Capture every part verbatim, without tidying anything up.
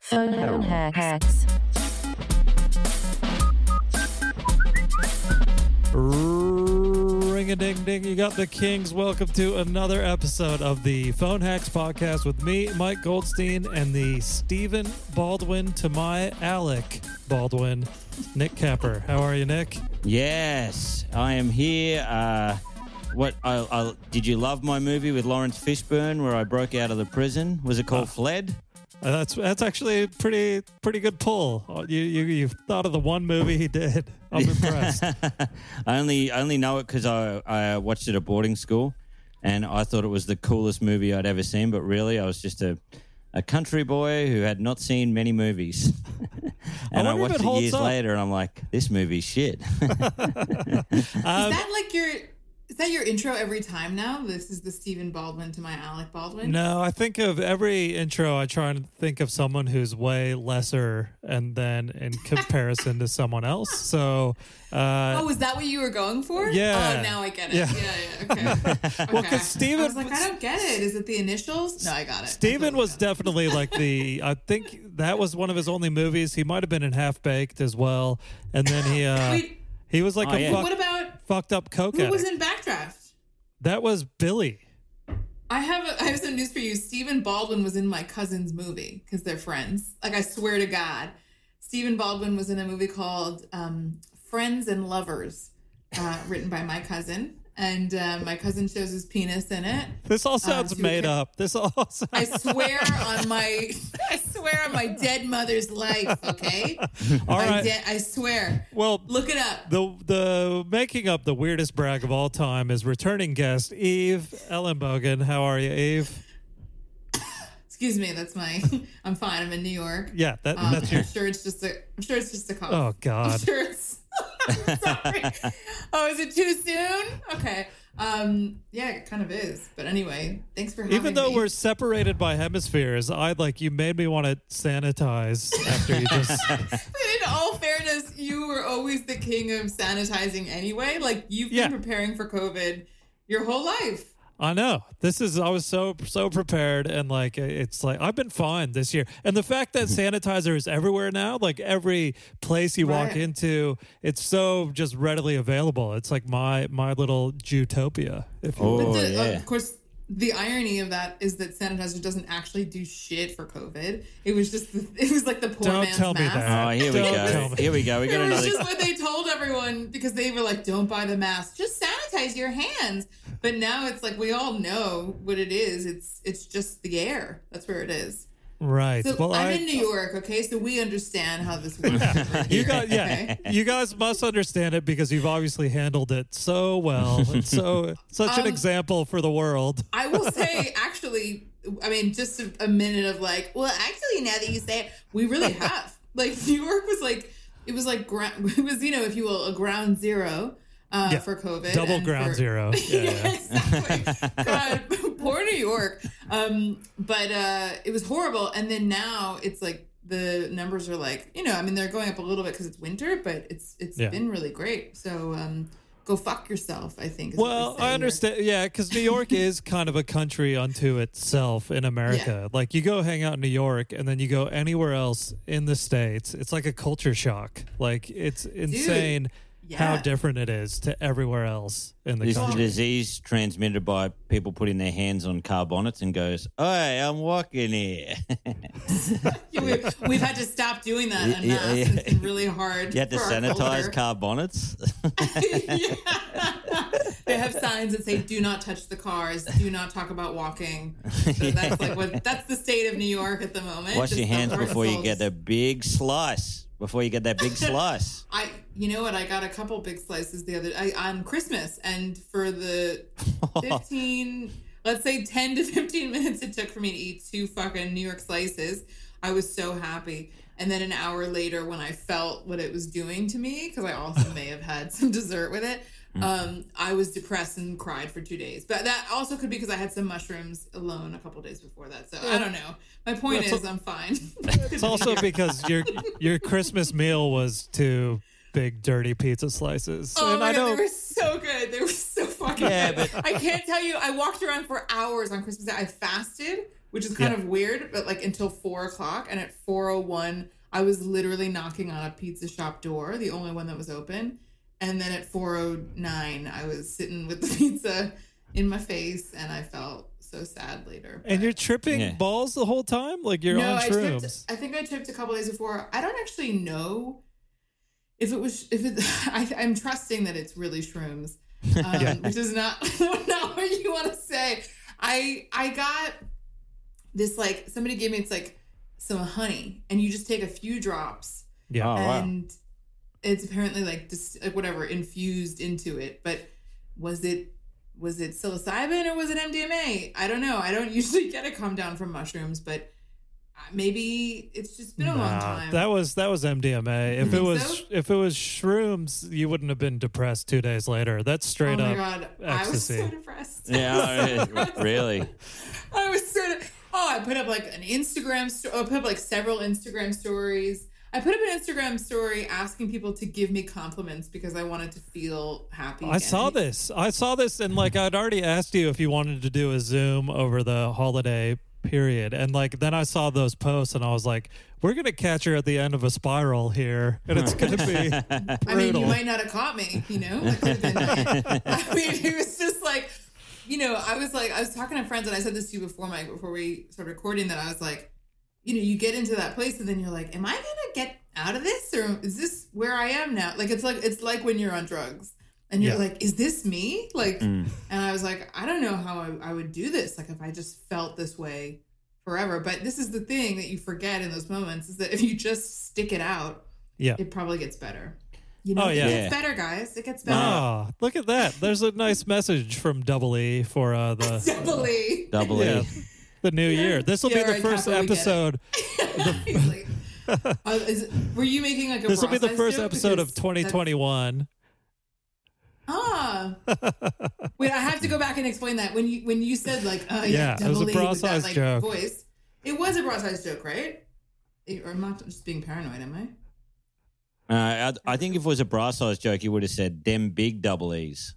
Phone hacks. Ring a ding ding, you got the Kings. Welcome to another episode of the Phone Hacks podcast with me, Mike Goldstein, and the Stephen Baldwin to my Alec Baldwin, Nick Capper. How are you, Nick? Yes, I am here. Uh, what I, I, did you love my movie with Lawrence Fishburne where I broke out of the prison? Was it called oh. Fled? Uh, that's that's actually a pretty pretty good pull. You you you thought of the one movie he did. I'm impressed. I only I only know it because I I watched it at boarding school, and I thought it was the coolest movie I'd ever seen. But really, I was just a a country boy who had not seen many movies. And I, I watched it, it years up. later, and I'm like, this movie's shit. um, Is that like your? Is that your intro every time now? This is the Stephen Baldwin to my Alec Baldwin? No, I think of every intro, I try and think of someone who's way lesser and then in comparison to someone else. So, uh, oh, is that what you were going for? Yeah. Oh, now I get it. Yeah, yeah, yeah okay. okay. Well, because Stephen... I was like, I don't get it. Is it the initials? No, I got it. Stephen was definitely like the... I think that was one of his only movies. He might have been in Half-Baked as well. And then he... Uh, Wait. He was like oh, a yeah. fuck, what about, fucked up coke who addict. was in Backdraft? That was Billy. I have a, I have some news for you. Stephen Baldwin was in my cousin's movie because they're friends. Like, I swear to God. Stephen Baldwin was in a movie called um, Friends and Lovers, uh, written by my cousin. And uh, my cousin shows his penis in it. This all sounds uh, so made up. This all sounds... I swear on my I swear on my dead mother's life, okay? All right. I, de- I swear. Well, look it up. The the making up the weirdest brag of all time is returning guest Eve Ellenbogen. How are you, Eve? Excuse me, that's my I'm fine. I'm in New York. Yeah, that, um, that's your I'm sure it's just a I'm sure it's just a cough. Oh God. I'm sure it's sorry. Oh, is it too soon? Okay. Um, yeah, it kind of is. But anyway, thanks for having me. Even though me. we're separated by hemispheres, I like you made me want to sanitize after you just. But in all fairness, you were always the king of sanitizing anyway. Like, you've yeah. been preparing for COVID your whole life. I know. This is, I was so, so prepared, and like, it's like, I've been fine this year. And the fact that sanitizer is everywhere now, like every place you right. walk into, it's so just readily available. It's like my, my little Jutopia, if you oh, will. But the, yeah. of course, the irony of that is that sanitizer doesn't actually do shit for COVID. It was just, the, it was like the poor Don't man's tell me mask. that. Oh, here we Don't go. Here we go. We got it another. was just what they told everyone because they were like, don't buy the mask. Just sanitize your hands. But now it's like we all know what it is. It's it's just the air. That's where it is. Right. So well, I'm I, in New York, okay? So we understand how this works. you guys, yeah, okay? you guys must understand it because you've obviously handled it so well. It's so such um, an example for the world. I will say, actually, I mean, just a, a minute of like, well, actually, now that you say it, we really have. Like, New York was like, it was like, it was, you know, if you will, a ground zero. Uh, yeah. for COVID. Double and ground for, zero. Yeah, yeah, yeah. exactly. God, poor New York. Um, but uh, it was horrible. And then now it's like the numbers are like, you know, I mean, they're going up a little bit because it's winter, but it's it's yeah. been really great. So um, go fuck yourself, I think. Is Well, what they say I understand. here. Yeah, because New York is kind of a country unto itself in America. Yeah. Like, you go hang out in New York and then you go anywhere else in the States. It's like a culture shock. Like, it's insane. Dude. Yeah. How different it is to everywhere else in the Is the country. disease transmitted by people putting their hands on car bonnets and goes, "Oi, I'm walking here." Yeah, we've, we've had to stop doing that en Yeah, masse. yeah. It's been really hard. You had to for our sanitize culture. car bonnets. Yeah. They have signs that say "Do not touch the cars. Do not talk about walking." So that's like what that's the state of New York at the moment. Wash Just your hands the before you souls. get a big slice. Before you get that big slice. I, you know what? I got a couple big slices the other I, on Christmas, and for the fifteen, let's say ten to fifteen minutes it took for me to eat two fucking New York slices, I was so happy. And then an hour later, when I felt what it was doing to me, because I also may have had some dessert with it, um, I was depressed and cried for two days. But that also could be because I had some mushrooms alone a couple days before that. So I don't know. My point Well, is, I'm fine. It's also because your your Christmas meal was two big dirty pizza slices. Oh and my I God, know they were so good. They were so fucking Yeah, good. but- I can't tell you. I walked around for hours on Christmas Day. I fasted which is kind Yeah. of weird, but like until four o'clock. And at four oh one, I was literally knocking on a pizza shop door, the only one that was open. And then at four oh nine, I was sitting with the pizza in my face, and I felt so sad later. And But- you're tripping Yeah. balls the whole time? Like you're no, on I shrooms. tripped. I think I tripped a couple days before. I don't actually know if it was. If it, I, I'm trusting that it's really shrooms, um, Yeah. which is not not what you want to say. I I got this, like, somebody gave me, it's like some honey, and you just take a few drops, Yeah. Oh, wow. and it's apparently like just like whatever infused into it. But was it was it psilocybin or was it M D M A? I don't know. I don't usually get a calm down from mushrooms, but maybe it's just been a long Nah, time. that was that was M D M A. If it think was so? if it was shrooms, you wouldn't have been depressed two days later. That's oh straight my up. god, I was so ecstasy. depressed. Yeah, really. I was so. De- oh, I put up like an Instagram. Sto- I put up like several Instagram stories. I put up an Instagram story asking people to give me compliments because I wanted to feel happy. I again. saw this. I saw this, and like I'd already asked you if you wanted to do a Zoom over the holiday period, and like then I saw those posts, and I was like, "We're gonna catch her at the end of a spiral here, and it's gonna be brutal." I mean, you might not have caught me, you know? That could have been it. I mean, it was just like, you know, I was like, I was talking to friends, and I said this to you before, Mike, before we started recording, that I was like, you know, you get into that place, and then you're like, am I going to get out of this? Or is this where I am now? Like, it's like, it's like when you're on drugs, and you're Yeah. like, is this me? Like, Mm. and I was like, I don't know how I, I would do this. Like, if I just felt this way forever. But this is the thing that you forget in those moments, is that if you just stick it out, Yeah. it probably gets better. You know, Oh, yeah. it gets Yeah. better, guys. It gets better. Oh, look at that! There's a nice message from Double E for uh, the Definitely. Double yeah, E. the new year. This will Yeah, be the right, first Capo, we get it. episode. He's like, uh, is, were you making like a This will be the bra size first joke? episode of Because twenty twenty-one. that's- Ah. Wait, I have to go back and explain that. When you when you said like, uh, Yeah, yeah, it was a double E bra with that, size like, joke. voice. It was a bra size joke, right? It- or I'm not just being paranoid, am I? Uh, I, I think if it was a bra size joke, you would have said them big double E's.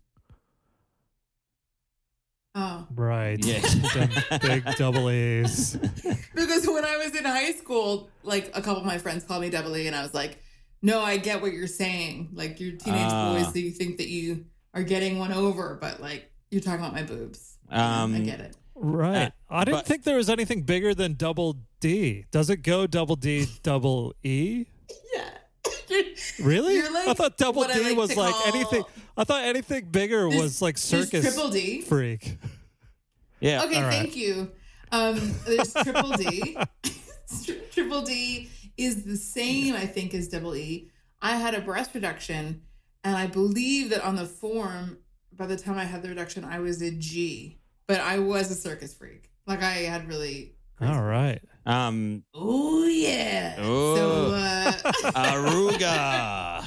Oh. Right. Yeah. Them big double E's. Because when I was in high school, like a couple of my friends called me Double E, and I was like, no, I get what you're saying. Like, you're teenage Ah. boys that you think that you are getting one over, but like, you're talking about my boobs. Um, I get it. Right. I didn't but- think there was anything bigger than double D. Does it go double D, double E? Yeah. Really? You're like I thought double what I D like was to like call- anything. I thought anything bigger There's- was like there's circus triple D. freak. Yeah. Okay, All right. thank you. Um, there's triple D. Tri- triple D is the same, I think, as double E. I had a breast reduction, and I believe that on the form, by the time I had the reduction, I was a G. But I was a circus freak. Like, I had really. All right. Um, Oh yeah. Oh. So uh, Aruga.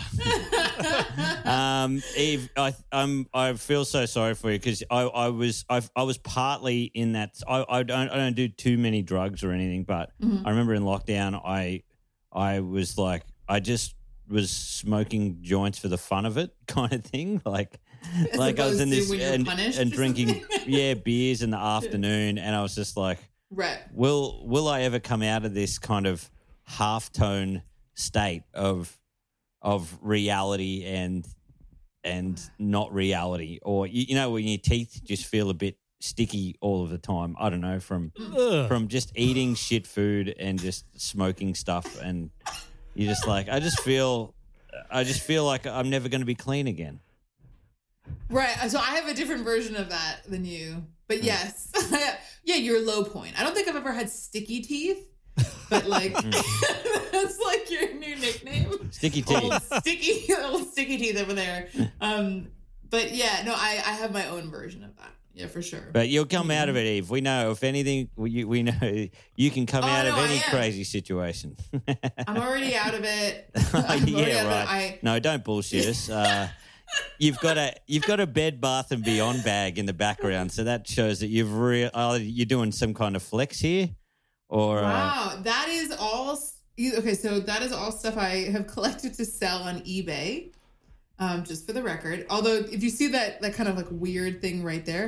um, Eve, I um, I feel so sorry for you because I, I was I, I was partly in that. I, I don't I don't do too many drugs or anything, but Mhm. I remember in lockdown, I I was like I just was smoking joints for the fun of it, kind of thing, like. As Like I was in opposed to this when you're and, punished and or drinking, something. yeah, beers in the afternoon, and I was just like, right. will will I ever come out of this kind of half tone state of of reality and and not reality, or you, you know when your teeth just feel a bit sticky all of the time? I don't know, from Ugh. from just eating shit food and just smoking stuff, and you just like I just feel I just feel like I'm never going to be clean again. Right. So I have a different version of that than you. But yes. Yeah, your low point. I don't think I've ever had sticky teeth, but like that's like your new nickname. Sticky Old teeth. sticky old sticky teeth over there. Um but yeah, no, I, I have my own version of that. Yeah, for sure. But you'll come out of it, Eve. We know. If anything, we, we know you can come Oh, out no, of I any am. crazy situation. I'm already out of it. I'm already yeah, out of it. right. I No, don't bullshit us. Uh, you've got a you've got a Bed Bath and Beyond bag in the background, so that shows that you've re- uh, you're doing some kind of flex here, or uh, Wow, that is all. Okay, so that is all stuff I have collected to sell on eBay. Um, just for the record, although if you see that that kind of like weird thing right there,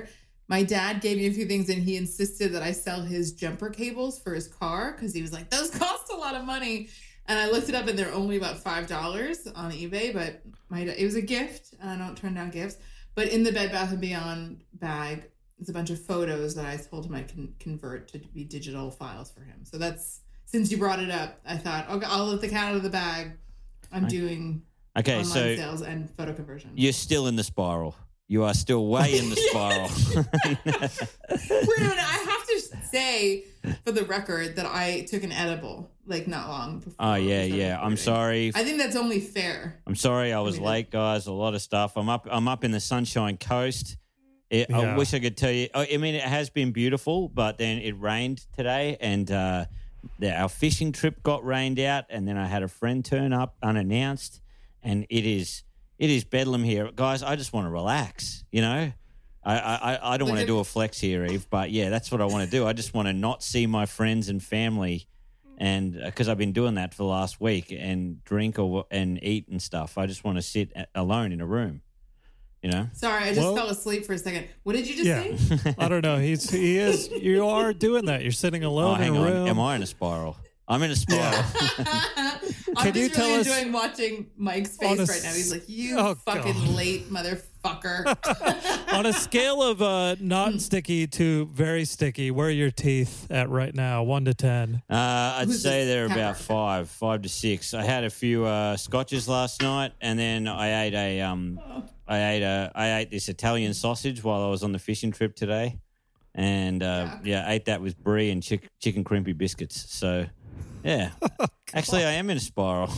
my dad gave me a few things and he insisted that I sell his jumper cables for his car because he was like, those cost a lot of money. And I looked it up and they're only about five dollars on eBay, but my it was a gift and I don't turn down gifts. But in the Bed Bath and Beyond bag, there's a bunch of photos that I told him I can convert to be digital files for him. So that's, since you brought it up, I thought, okay, I'll let the cat out of the bag. I'm okay. doing okay, online so sales and photo conversion. You're still in the spiral. You are still way in the spiral. Wait a minute. I have to say, for the record, that I took an edible like not long before. Oh, yeah, yeah. Recording. I'm sorry. I think that's only fair. I'm sorry I was I mean, late, guys. A lot of stuff. I'm up I'm up in the Sunshine Coast. It, yeah. I wish I could tell you. I mean, it has been beautiful, but then it rained today, and uh, the, our fishing trip got rained out, and then I had a friend turn up unannounced, and it is it is bedlam here, guys. I just want to relax, you know. I I, I don't want to do a flex here, Eve, but yeah, that's what I want to do. I just want to not see my friends and family, and because uh, I've been doing that for the last week, and drink or and eat and stuff. I just want to sit alone in a room. You know? Sorry, I just well, fell asleep for a second. What did you just yeah. say? I don't know. He's he is. You are doing that. You're sitting alone oh, in a room. On. Am I in a spiral? I'm in a spiral. Yeah. I'm Can you just really enjoying us, watching Mike's face a, right now. He's like, "You oh, fucking God. late motherfucker." On a scale of uh, not sticky to very sticky, where are your teeth at right now? One to ten. Uh, I'd Who's say they're pepper? about five, five to six. I had a few uh, scotches last night, and then I ate a. Um, oh. I ate a, I ate this Italian sausage while I was on the fishing trip today, and uh, yeah. yeah, I ate that with brie and chick, chicken crimpy biscuits. So, yeah, oh, actually, I am in a spiral.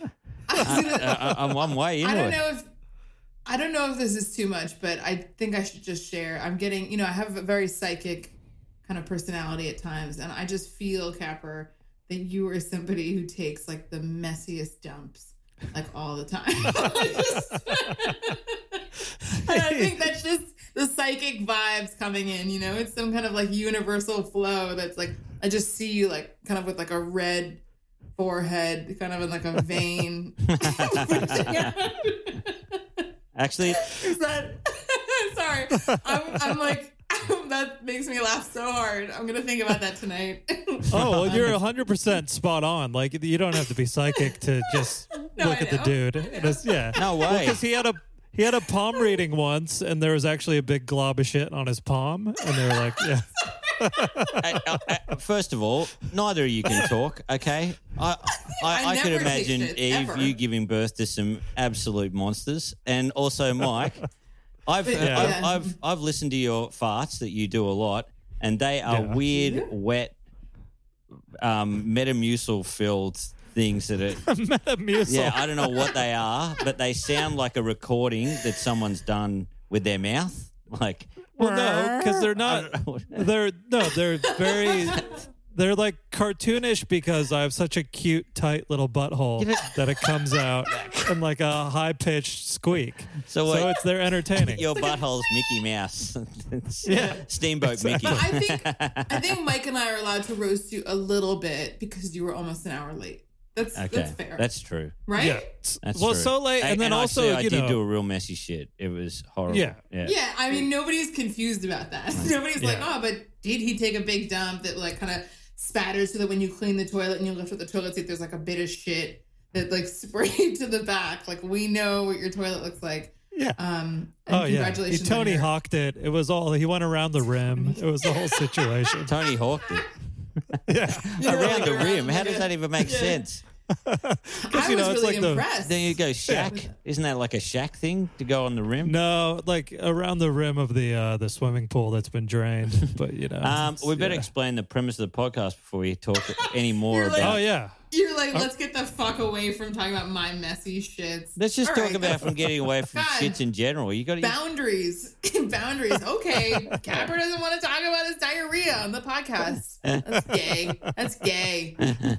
I, I, I'm one way into it. I don't know if I don't know if this is too much, but I think I should just share. I'm getting, you know, I have a very psychic kind of personality at times, and I just feel, Capper, that you are somebody who takes like the messiest dumps, like all the time. And I think that's just the psychic vibes coming in, you know? It's some kind of like universal flow that's like, I just see you like kind of with like a red forehead, kind of in like a vein. Actually, is that, sorry, I'm, I'm like, that makes me laugh so hard. I'm going to think about that tonight. Oh, well, you're one hundred percent spot on. Like, you don't have to be psychic to just no, look I at know. the dude. It's, yeah. No way. Because well, he had a he had a palm reading once, and there was actually a big glob of shit on his palm, and they were like, yeah. I, I, I, first of all, neither of you can talk, okay? I I, I, I could imagine, shit, Eve, ever. you giving birth to some absolute monsters. And also, Mike, I've, yeah. I've, I've I've listened to your farts that you do a lot, and they are yeah. weird, yeah. wet, um, Metamucil-filled things that are... Metamucil. Yeah, I don't know what they are, but they sound like a recording that someone's done with their mouth. Like... Well, no, because they're not. They're no, they're very. They're like cartoonish because I have such a cute, tight little butthole that it comes out in like a high pitched squeak. So, so it's they're entertaining. Your butthole's Mickey Mouse. Yeah, Steamboat exactly. Mickey. I think I think Mike and I are allowed to roast you a little bit because you were almost an hour late. That's okay. That's fair. That's true. Right? Yeah. That's well, true. so late, and, and then and also, actually, you I did know, do a real messy shit. It was horrible. Yeah. Yeah. Yeah. I mean, nobody's confused about that. Nobody's yeah. like, oh, but did he take a big dump that like kind of spatters so that when you clean the toilet and you lift up the toilet seat, there's like a bit of shit that like sprayed to the back. Like we know what your toilet looks like. Yeah. Um. And oh congratulations yeah. He Tony your... Hawked it. It was all. He went around the rim. It was the whole situation. Tony Hawked it. Yeah. Around like the around rim. How does that even make yeah. sense? Because you know it's really like impressed. The, then you go shack. Yeah. Isn't that like a shack thing to go on the rim? No, like around the rim of the uh, the swimming pool that's been drained. But you know, um, we better yeah. explain the premise of the podcast before we talk any more like, about. Oh yeah. You're like, let's get the fuck away from talking about my messy shits. Let's just All talk right. about from getting away from God. shits in general. You got to boundaries, boundaries. Okay, Capper doesn't want to talk about his diarrhea on the podcast. That's gay. That's gay.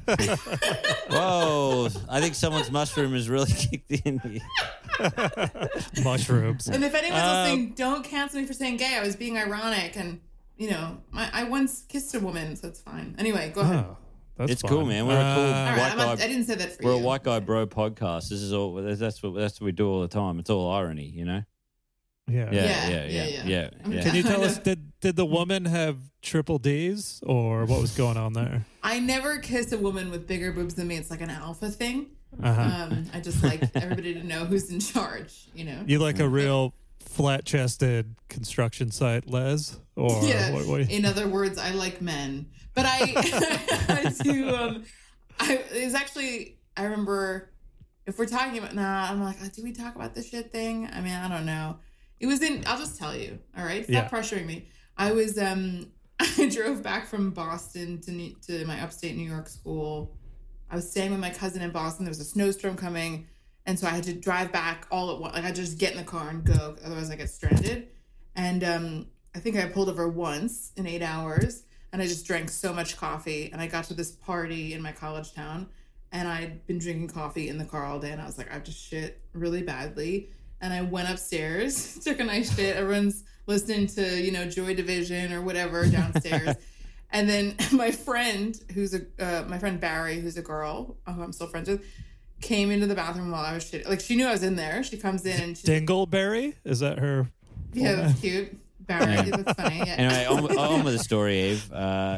Whoa! I think someone's mushroom has really kicked in here. Mushrooms. And if anyone's um, listening, don't cancel me for saying gay. I was being ironic, and you know, my, I once kissed a woman, so it's fine. Anyway, go ahead. Oh. That's it's fun. cool, man. We're a cool uh, white right, guy. A, I didn't say that for we're you. We're a white guy bro podcast. This is all. That's what that's what we do all the time. It's all irony, you know. Yeah. Yeah, Yeah, yeah, yeah, yeah, yeah. yeah. yeah. Can you tell I us, did, did the woman have triple D's or what was going on there? I never kiss a woman with bigger boobs than me. It's like an alpha thing. Uh-huh. Um, I just like everybody to know who's in charge, you know? You like a real flat-chested construction site, Les? Or Yeah. what, what In other words, I like men. But I, I do, um, I, it was actually, I remember, if we're talking about, nah, I'm like, oh, do we talk about this shit thing? I mean, I don't know. It was in, I'll just tell you, all right? Stop Yeah. pressuring me. I was, um, I drove back from Boston to New, to my upstate New York school. I was staying with my cousin in Boston. There was a snowstorm coming. And so I had to drive back all at once. Like, I just get in the car and go. Otherwise, I get stranded. And um, I think I pulled over once in eight hours. And I just drank so much coffee. And I got to this party in my college town. And I'd been drinking coffee in the car all day. And I was like, I have to shit really badly. And I went upstairs, took a nice shit. Everyone's listening to, you know, Joy Division or whatever downstairs. And then my friend, who's a uh, my friend Barry, who's a girl who I'm still friends with, came into the bathroom while I was shitting. Like, she knew I was in there. She comes in and she's Dingleberry? Is that her? yeah, that's cute. Barry, it looks funny. Yeah. Anyway, on, on with the story, Eve. Uh,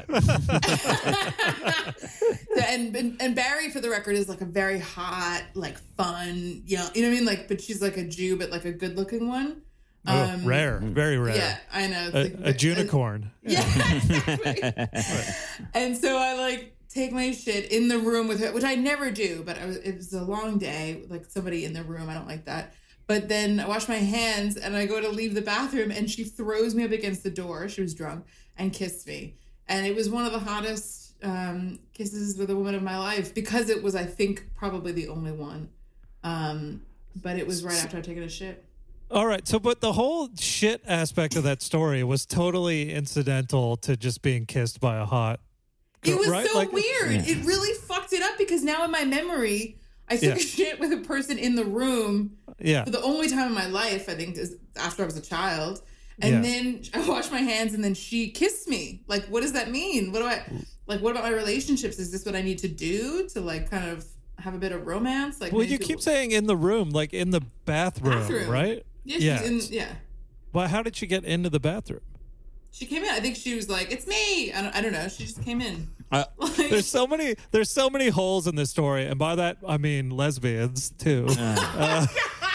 and, and and Barry, for the record, is like a very hot, like fun, you know, you know what I mean? Like, but she's like a Jew, but like a good looking one. Oh, rare. Very rare. Yeah, I know. It's A, like, a unicorn. Yeah, exactly. And so I like take my shit in the room with her, which I never do, but I was, it was a long day, like somebody in the room. I don't like that. But then I wash my hands and I go to leave the bathroom and she throws me up against the door. She was drunk and kissed me. And it was one of the hottest um, kisses with a woman of my life because it was, I think, probably the only one. Um, but it was right after I'd taken a shit. All right. So, but the whole shit aspect of that story was totally incidental to just being kissed by a hot girl, It was right? so Like, weird. Yeah. It really fucked it up because now in my memory, I took Yeah. a shit with a person in the room Yeah. for the only time in my life, I think, is after I was a child. And Yeah. then I washed my hands and then she kissed me. Like, what does that mean? What do I, like, what about my relationships? Is this what I need to do to, like, kind of have a bit of romance? Like, Well, maybe you do- keep saying in the room, like in the bathroom, Bathroom. right? Yeah, she's yeah. in, yeah. Well, how did she get into the bathroom? She came in. I think she was like, it's me. I don't, I don't know. She just came in. uh, Like, There's so many. There's so many holes in this story, and by that I mean lesbians too. Uh,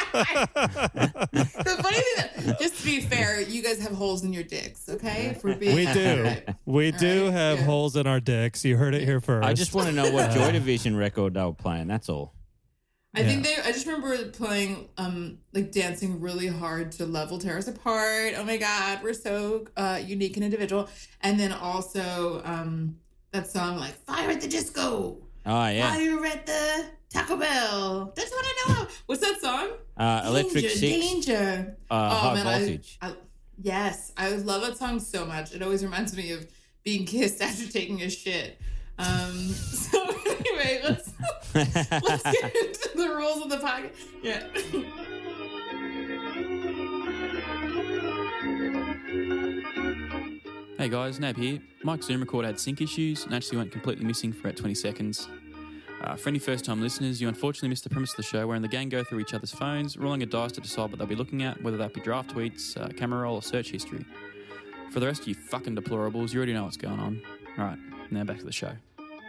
the funny thing that, just to be fair, you guys have holes in your dicks, okay? If we're being we do. Right. We All do right, have yeah. holes in our dicks. You heard it here first. I just want to know what Joy Division record they were playing. That's all. I think they. I just remember playing, um, like dancing really hard to "Love Will Tear Us Apart." Oh my God, we're so uh, unique and individual. And then also um, that song like "Fire at the Disco," Oh, yeah. "Fire at the Taco Bell." That's what I know. What's that song? Uh, Electric Danger, Six, Danger. uh, High man, I- Voltage. I, yes, I love that song so much. It always reminds me of being kissed after taking a shit. Um, so anyway, let's let's get into the rules of the podcast. Yeah. Hey guys, Nab here. Mike's Zoom recorder had sync issues and actually went completely missing for about twenty seconds. Uh, for any first-time listeners, you unfortunately missed the premise of the show wherein the gang go through each other's phones, rolling a dice to decide what they'll be looking at, whether that be draft tweets, uh, camera roll, or search history. For the rest of you fucking deplorables, you already know what's going on. Alright, now back to the show.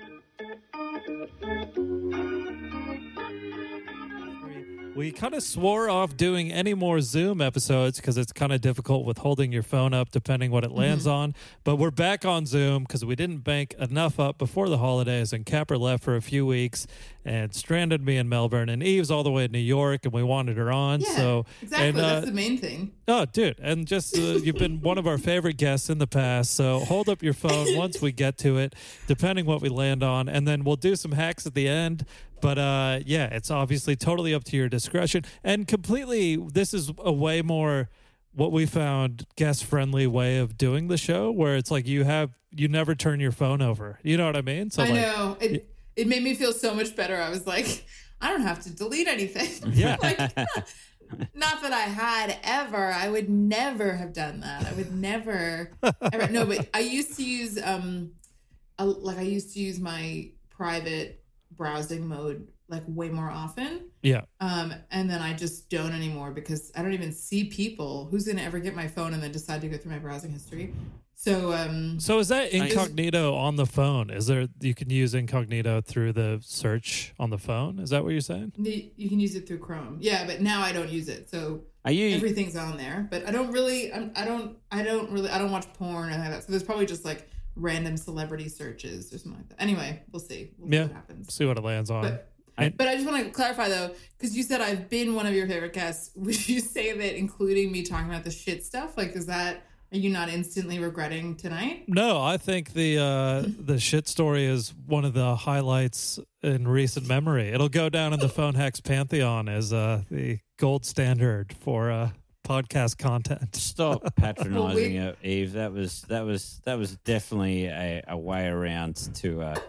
We kind of swore off doing any more Zoom episodes because it's kind of difficult with holding your phone up depending what it lands Mm-hmm. on. But we're back on Zoom because we didn't bank enough up before the holidays, and Capper left for a few weeks and stranded me in Melbourne, and Eve's all the way in New York, and we wanted her on. Yeah, so exactly. and, uh, That's the main thing. Oh, dude, and just uh, you've been one of our favorite guests in the past, so hold up your phone once we get to it, depending what we land on, and then we'll do some hacks at the end. But uh, yeah, it's obviously totally up to your discretion, and completely, this is a way more what we found guest-friendly way of doing the show, where it's like you have you never turn your phone over. You know what I mean? So I like, know. It it made me feel so much better. I was like, I don't have to delete anything. Yeah. Like, not that I had ever. I would never have done that. I would never ever. No, but I used to use um, a, like I used to use my private browsing mode like way more often. Yeah. Um, and then I just don't anymore because I don't even see people. Who's going to ever get my phone and then decide to go through my browsing history? So, um, So is that incognito on the phone? Is there, you can use incognito through the search on the phone? Is that what you're saying? the, you can use it through Chrome. Yeah, but now I don't use it. So Are you? everything's on there, but I don't really, I'm, I don't, I don't really, I don't watch porn or anything like that. So there's probably just like random celebrity searches or something like that. Anyway, we'll see. We'll see Yeah. what happens. See what it lands on. But, I- but I just want to clarify though, because you said I've been one of your favorite guests. Would you say that including me talking about the shit stuff, like, is that, are you not instantly regretting tonight? No, I think the uh, the shit story is one of the highlights in recent memory. It'll go down in the Phone Hacks pantheon as uh, the gold standard for uh, podcast content. Stop patronizing Well, it, Eve. That was that was that was definitely a, a way around to. Uh,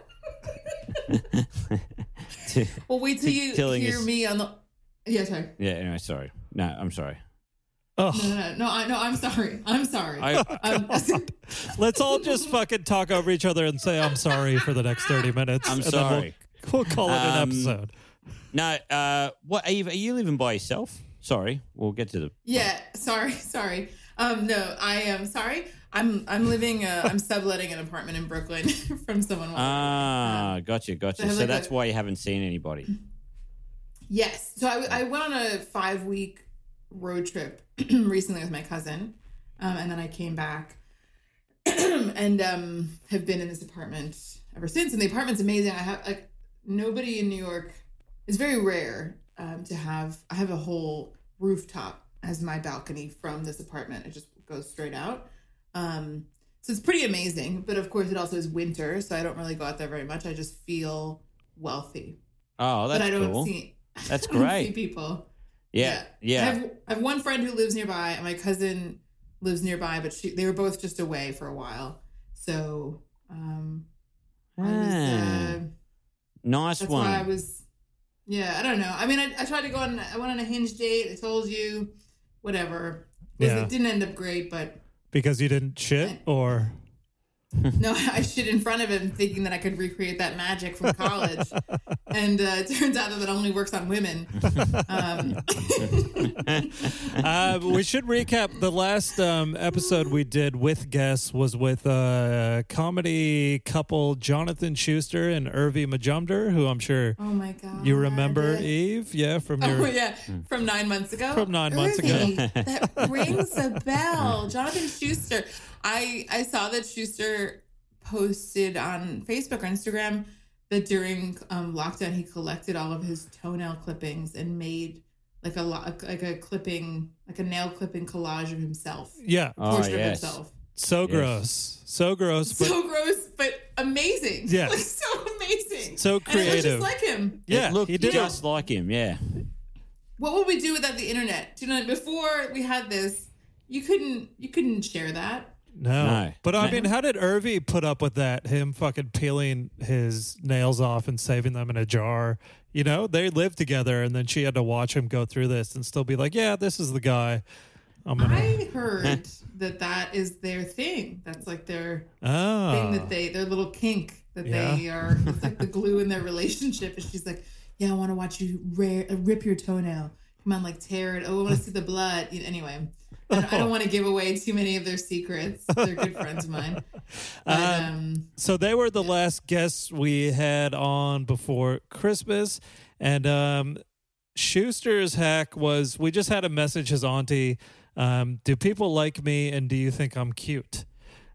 to Well, wait till you Killing hear is- me on the. Yeah, sorry. yeah. Anyway, sorry. No, I'm sorry. Oh, No, no, no, no. I, no, I'm sorry. I'm sorry. I, um, let's all just fucking talk over each other and say I'm sorry for the next thirty minutes. I'm and then sorry. We'll, we'll call it an Um, episode. no. Uh, what? Eve? Are you living by yourself? Sorry. We'll get to the. yeah, sorry, sorry. Um, no, I am sorry. I'm I'm living. Uh, I'm subletting an apartment in Brooklyn from someone. Ah, gotcha, gotcha. I have So like that's a- why you haven't seen anybody. Yes. So I, I went on a five week road trip recently with my cousin, um, and then I came back and um, have been in this apartment ever since. And the apartment's amazing. I have like nobody in New York. It's very rare um, to have. I have a whole rooftop as my balcony from this apartment. It just goes straight out. Um, so it's pretty amazing. But of course, it also is winter, so I don't really go out there very much. I just feel wealthy, Oh, that's but I don't cool. see. That's I don't great. see people. Yeah, yeah. I have, I have one friend who lives nearby, and my cousin lives nearby, but she they were both just away for a while. So um, I was, Ah, uh, nice that's one. why I was. Yeah, I don't know. I mean, I, I tried to go on. I went on a Hinge date. I told you, whatever. It, was- Yeah. it didn't end up great, but Because you didn't shit or no, I shit in front of him, thinking that I could recreate that magic from college, and uh, it turns out that it only works on women. Um, uh, we should recap the last um, episode we did with guests was with uh, comedy couple Jonathan Schuster and Irvi Majumder, who I'm sure oh my god, you remember, Eve. Yeah, from your Oh yeah, from nine months ago. From nine months ago. Irvi, that rings a bell. Jonathan Schuster. I I saw that Schuster posted on Facebook or Instagram that during um, lockdown he collected all of his toenail clippings and made like a lo- like a clipping like a nail clipping collage of himself. yeah, Oh, Portrait yes. of himself. so Yes. gross, so gross, but So gross, but amazing. Yeah. like so amazing. so And it looks creative. just like him. yeah, it looked he did. just like him. Yeah. What would we do without the internet? Do you know, before we had this, you couldn't you couldn't share that. No. No. But I No. mean, how did Irvi put up with that? Him fucking peeling his nails off and saving them in a jar. You know, they lived together, and then she had to watch him go through this and still be like, yeah, this is the guy. I'm gonna. I heard that that is their thing. That's like their Oh. thing that they, their little kink that Yeah. they are. It's like the glue in their relationship. And she's like, yeah, I want to watch you ra- uh, rip your toenail. Come on, like tear it. Oh, I want to see the blood. You know, anyway, I don't, I don't want to give away too many of their secrets. They're good friends of mine. But, Um, um, So they were the last guests we had on before Christmas. And um, Schuster's hack was we just had a message his auntie. Um, do people like me and do you think I'm cute?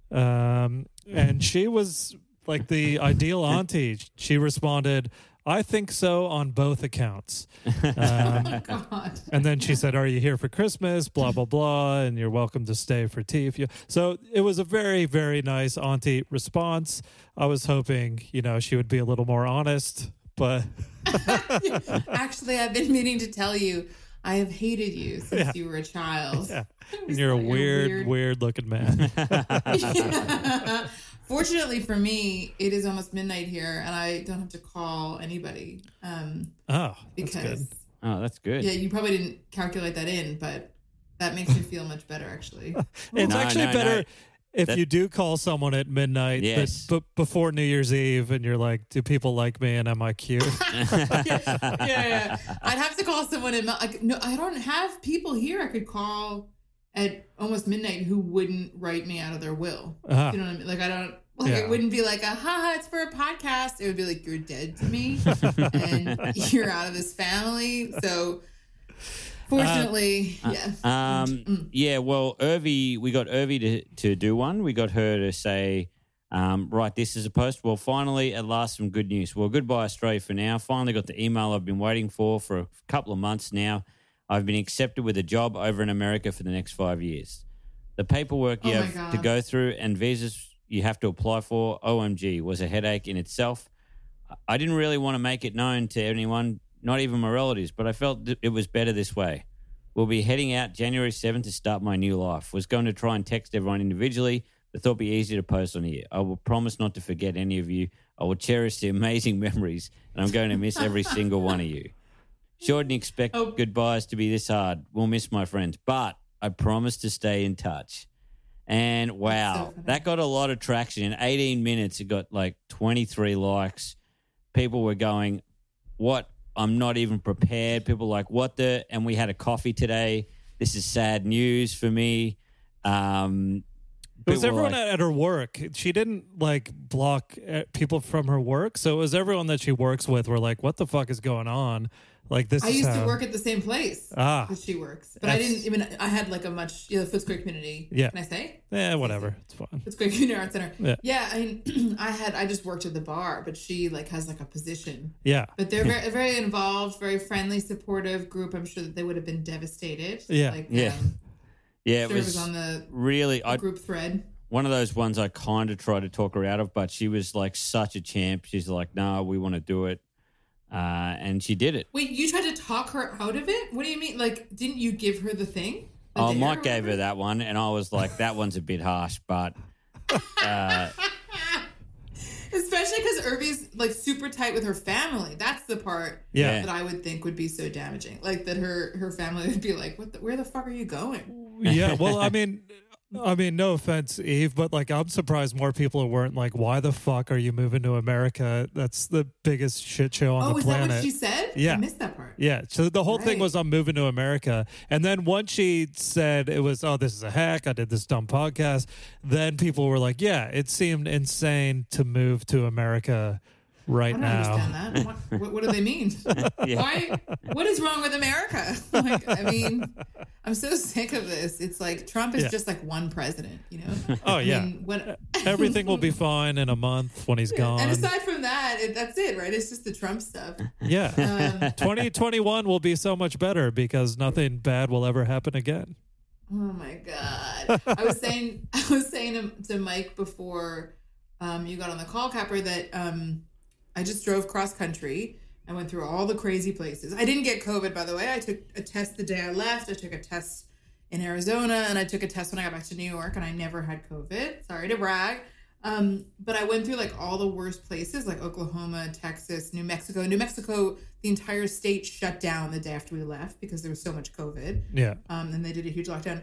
Um, and she was like the ideal auntie. She responded, I think so on both accounts. Um, God. and then she said, are you here for Christmas? Blah, blah, blah. And you're welcome to stay for tea if you. So it was a very, very nice auntie response. I was hoping, you know, she would be a little more honest, but Actually, I've been meaning to tell you, I have hated you since Yeah. you were a child. yeah. I And was you're a like, weird, weird, looking man. Fortunately for me, it is almost midnight here, and I don't have to call anybody. Um, Oh, that's because good. Oh, that's good. yeah, you probably didn't calculate that in, but that makes me feel much better, actually. It's No, actually no, better. no. if That- you do call someone at midnight, Yes. that, b- before New Year's Eve, and you're like, "Do people like me? And am I cute?" yeah, yeah. I'd have to call someone in. Like, no, I don't have people here I could call at almost midnight who wouldn't write me out of their will. Ah. You know what I mean? Like, I don't. Like, Yeah. it wouldn't be like a haha, it's for a podcast. It would be like, you're dead to me and you're out of this family. So, fortunately, Uh, yeah. Um, yeah, well, Irvi, we got Irvi to, to do one. We got her to say, um, right, this is a post. Well, finally, at last, some good news. Well, goodbye, Australia, for now. Finally got the email I've been waiting for for a couple of months now. I've been accepted with a job over in America for the next five years. The paperwork you Oh my have God. to go through and visas you have to apply for, O M G, was a headache in itself. I didn't really want to make it known to anyone, not even my relatives, but I felt th- it was better this way. We'll be heading out January seventh to start my new life. Was going to try and text everyone individually, but thought it'd be easier to post on here. I will promise not to forget any of you. I will cherish the amazing memories, and I'm going to miss every single one of you. Sure didn't expect Oh. goodbyes to be this hard. We'll miss my friends, but I promise to stay in touch. And wow, so funny. that got a lot of traction. In eighteen minutes, it got like twenty-three likes. People were going, what? I'm not even prepared. People were like, what the? And we had a coffee today. This is sad news for me. Um, It was people were everyone like- at, at her work. She didn't like block uh, people from her work, so it was everyone that she works with. Were like, "What the fuck is going on?" Like this. I is used how, to work at the same place Ah. that she works, but I That's- didn't even. I had like a much, you know, Footscray community. Yeah. Can I say? Yeah, whatever. It's fine. Footscray Community Arts Center. Yeah. Yeah. I mean, I had. I just worked at the bar, but she like has like a position. Yeah, But they're very, very involved, very friendly, supportive group. I'm sure that they would have been devastated. Yeah. Like, Yeah. Um, yeah, it sure it was, was on the really. I group thread. one of those ones I kind of tried to talk her out of, but she was like such a champ. She's like, no, we want to do it. Uh, and she did it. Wait, you tried to talk her out of it? What do you mean? Like, didn't you give her the thing? The Oh, dare Mike or gave her whatever? that one, and I was like, that one's a bit harsh, but uh, Especially because Irvy's like super tight with her family. That's the part Yeah. that I would think would be so damaging. Like that her her family would be like, "What? The, where the fuck are you going?" yeah. Well, I mean, I mean, no offense, Eve, but like, I'm surprised more people weren't like, "Why the fuck are you moving to America? That's the biggest shit show on Oh, the is that planet." what she said? Yeah. I missed that part. Yeah. So the whole thing Right. was, I'm moving to America. And then once she said it was, oh, this is a hack, I did this dumb podcast, then people were like, yeah, it seemed insane to move to America right I don't now. understand that. What, what, what do they mean? yeah. Why? What is wrong with America? Like, I mean, I'm so sick of this. It's like Trump is Yeah. just like one president, you know? Oh, I yeah. mean, what, Everything will be fine in a month when he's gone. And aside from that, it, that's it, right? It's just the Trump stuff. Yeah. Um, twenty twenty-one will be so much better because nothing bad will ever happen again. Oh my god! I was saying, I was saying to, to Mike before um, you got on the call, Capper, that um, I just drove cross country. I went through all the crazy places. I didn't get COVID, by the way. I took a test the day I left. I took a test in Arizona, and I took a test when I got back to New York, and I never had COVID. Sorry to brag. Um, but I went through like all the worst places, like Oklahoma, Texas, New Mexico. New Mexico, the entire state shut down the day after we left because there was so much COVID. Yeah. Um, and they did a huge lockdown.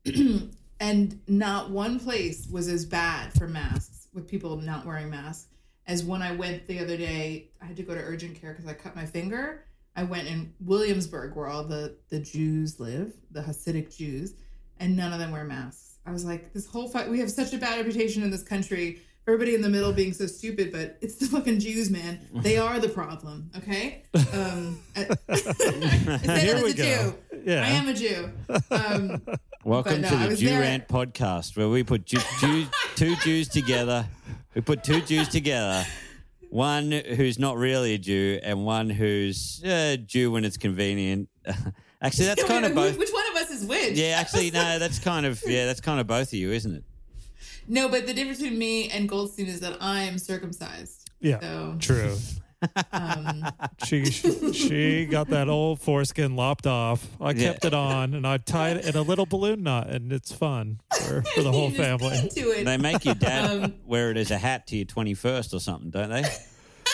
And not one place was as bad for masks, with people not wearing masks, as when I went the other day. I had to go to urgent care because I cut my finger. I went in Williamsburg, where all the, the Jews live, the Hasidic Jews, and none of them wear masks. I was like, this whole fight, we have such a bad reputation in this country for everybody in the middle being so stupid, but it's the fucking Jews, man. They are the problem, okay? Um, I, I say Here that we as a go. Jew. Yeah. I am a Jew. Um, Welcome But no, to I the was Jew there- Rant podcast, where we put Jew, Jew, two Jews together. We put two Jews together. One who's not really a Jew, and one who's a Jew when it's convenient. Actually, that's kind of both. Which one of us is which? Yeah, actually, no, that's kind of yeah, that's kind of both of you, isn't it? No, but the difference between me and Goldstein is that I am circumcised. Yeah. So, True. um, She she got that old foreskin lopped off. I Yeah. kept it on and I tied it in a little balloon knot, and it's fun for, for the whole you just family. into it. They make your dad Um, wear it as a hat to your twenty-first or something, don't they?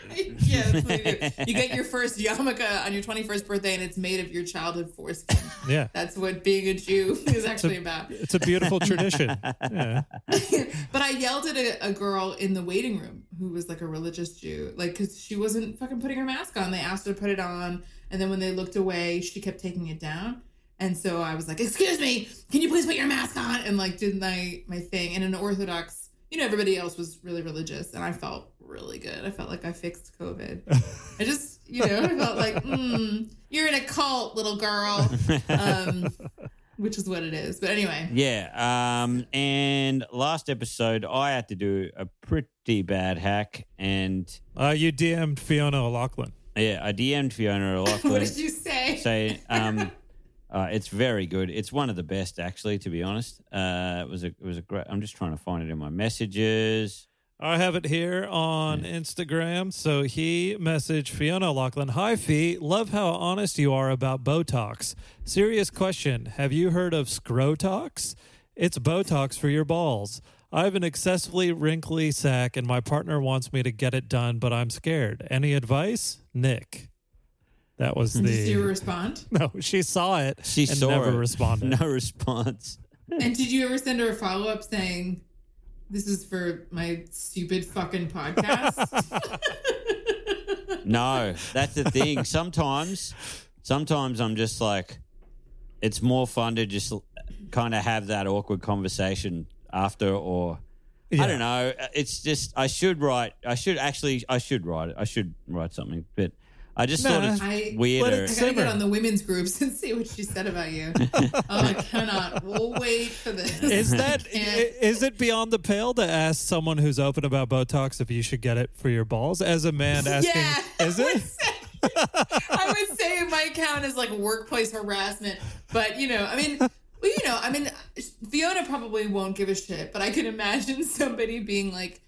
Yeah, that's what you do. You get your first yarmulke on your twenty-first birthday, and it's made of your childhood foreskin. Yeah. That's what being a Jew is actually it's a, about. It's a beautiful tradition. Yeah. But I yelled at a, a girl in the waiting room who was like a religious Jew, like, because she wasn't fucking putting her mask on. They asked her to put it on, and then when they looked away, she kept taking it down. And so I was like, excuse me, can you please put your mask on? And like did my, my thing. And an Orthodox, you know, everybody else was really religious. And I felt really good. I felt like I fixed COVID. I just, you know, I felt like, mm, you're in a cult, little girl. Um, which is what it is. But anyway. Yeah. Um, and last episode, I had to do a pretty bad hack. And Uh, you D M'd Fiona O'Loughlin. yeah, I D M'd Fiona O'Loughlin. What did you say? Say, um, uh, it's very good. It's one of the best, actually, to be honest. Uh, it was a, it was a great. I'm just trying to find it in my messages. I have it here on Instagram. So he messaged Fiona O'Loughlin. Hi, Fee. Love how honest you are about Botox. Serious question. Have you heard of Scrotox? It's Botox for your balls. I have an excessively wrinkly sack, and my partner wants me to get it done, but I'm scared. Any advice? Nick. That was the... Did you respond? No, she saw it She and saw never it. responded. No response. And did you ever send her a follow-up saying, this is for my stupid fucking podcast? No, that's the thing. Sometimes, sometimes I'm just like, it's more fun to just kind of have that awkward conversation after, or Yeah. I don't know. It's just I should write. I should actually. I should write it. I should write something, but I just Nah. thought it's I- weirder. Let I it gotta get Simmer. on the women's groups and see what she said about you. Oh, I cannot. We'll wait for this. Is that I can't. i- is it beyond the pale to ask someone who's open about Botox if you should get it for your balls? As a man asking, Yeah, is I would it? say- I would say it might count as like workplace harassment, but you know, I mean, well, you know, I mean, Fiona probably won't give a shit, but I can imagine somebody being like,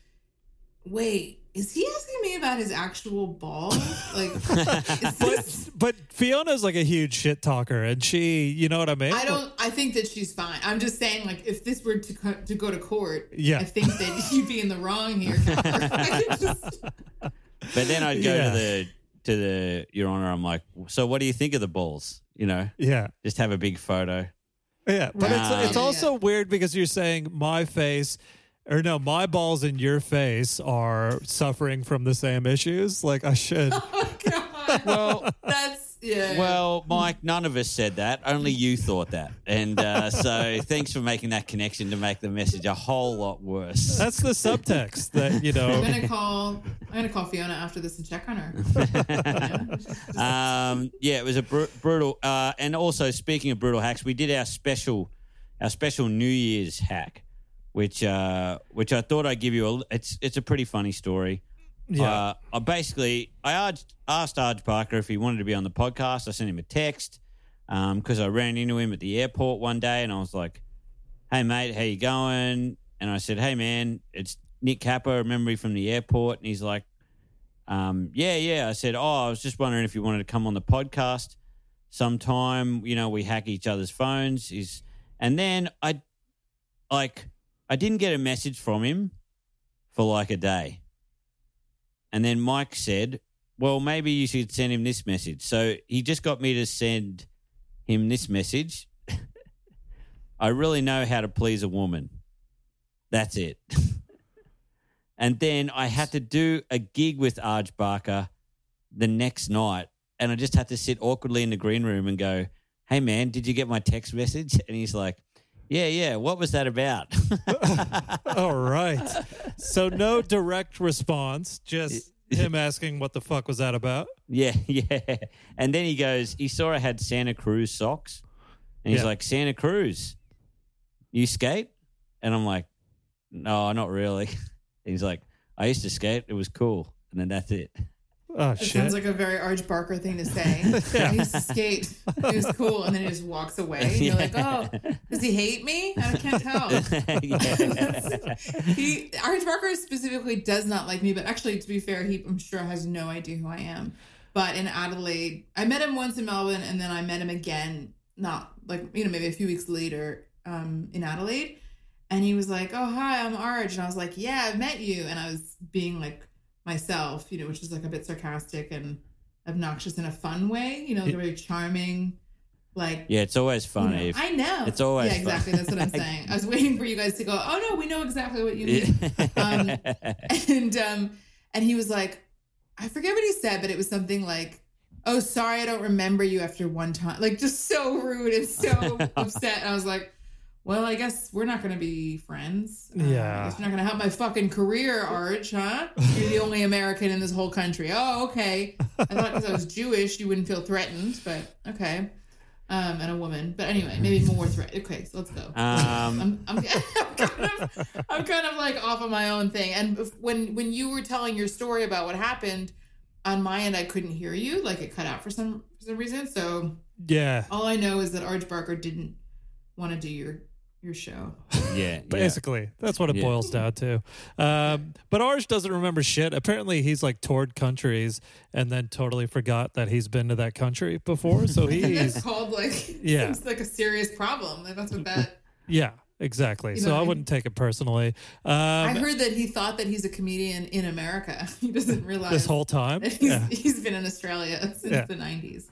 "Wait, is he asking me about his actual balls? Like, is this- But Fiona's like a huge shit talker, and she, you know what I mean? I don't. I think that she's fine. I'm just saying, like, if this were to co- to go to court, Yeah. I think that you'd be in the wrong here. I could just- But then I'd go Yeah. to the to the Your Honor. I'm like, so what do you think of the balls? You know, Yeah, just have a big photo. yeah. But Wow. it's it's Yeah, also yeah. weird because you're saying my face, or no, my balls and your face are suffering from the same issues. Like I should. Oh God, Well, that's yeah. well, Mike, none of us said that. Only you thought that, and uh, so thanks for making that connection to make the message a whole lot worse. That's the subtext that you I'm know. gonna call. I'm gonna call Fiona after this and check on her. Um, yeah, it was a br- brutal. Uh, and also, speaking of brutal hacks, we did our special, our special New Year's hack, which uh, which I thought I'd give you. A, it's it's a pretty funny story. Yeah. Uh, I basically, I asked, asked Arj Barker if he wanted to be on the podcast. I sent him a text because I ran into him at the airport one day, and I was like, "Hey mate, how you going?" And I said, "Hey man, it's Nick Capper. Remember me from the airport?" And he's like, um, "Yeah, yeah." I said, "Oh, I was just wondering if you wanted to come on the podcast sometime. You know, we hack each other's phones." He's, and then I, like, I didn't get a message from him for like a day. And then Mike said, well, maybe you should send him this message. So he just got me to send him this message. I really know how to please a woman. That's it. And then I had to do a gig with Arj Barker the next night. And I just had to sit awkwardly in the green room and go, hey, man, did you get my text message? And he's like, yeah, yeah. What was that about? All right. So no direct response, just him asking what the fuck was that about? Yeah, yeah. And then he goes, he saw I had Santa Cruz socks. And he's Yeah. like, Santa Cruz, you skate? And I'm like, no, not really. And he's like, I used to skate. It was cool. And then that's it. Oh, It shit. sounds like a very Arj Barker thing to say. I used to skate. It was cool. And then he just walks away. And you're like, oh, does he hate me? I can't tell. Yeah. He Arj Barker specifically does not like me, but actually, to be fair, he I'm sure has no idea who I am. But in Adelaide, I met him once in Melbourne, and then I met him again, not like, you know, maybe a few weeks later um, in Adelaide. And he was like, oh, hi, I'm Arj. And I was like, yeah, I've met you. And I was being like myself, you know, which is like a bit sarcastic and obnoxious in a fun way, you know, like a very charming, like Yeah, it's always funny. you know, if- I know. It's always yeah, exactly. fun. That's what I'm saying. I was waiting for you guys to go, oh no, we know exactly what you mean. um, and um, and he was like, I forget what he said, but it was something like, oh, sorry, I don't remember you after one time. Like, just so rude and so upset. And I was like, well, I guess we're not going to be friends. Uh, Yeah. I guess you're not going to help my fucking career, Arch, huh? You're the only American in this whole country. Oh, okay. I thought because I was Jewish, you wouldn't feel threatened, but okay. Um, and a woman. But anyway, maybe more threat. Okay, so let's go. Um, I'm, I'm, I'm, kind of, I'm kind of like off of my own thing. And when when you were telling your story about what happened, on my end, I couldn't hear you. Like it cut out for some for some reason. So Yeah. all I know is that Arch Barker didn't want to do your your show. yeah, yeah. Basically, that's what it Yeah. boils down to. Um, but Arj doesn't remember shit. Apparently, he's like toured countries and then totally forgot that he's been to that country before. So And he's that's called like Yeah. seems like a serious problem. Like that's what that. yeah, exactly. You So know, I I- wouldn't take it personally. I Um, heard that he thought that he's a comedian in America. He doesn't realize this whole time, that he's, yeah. he's been in Australia since Yeah. the nineties.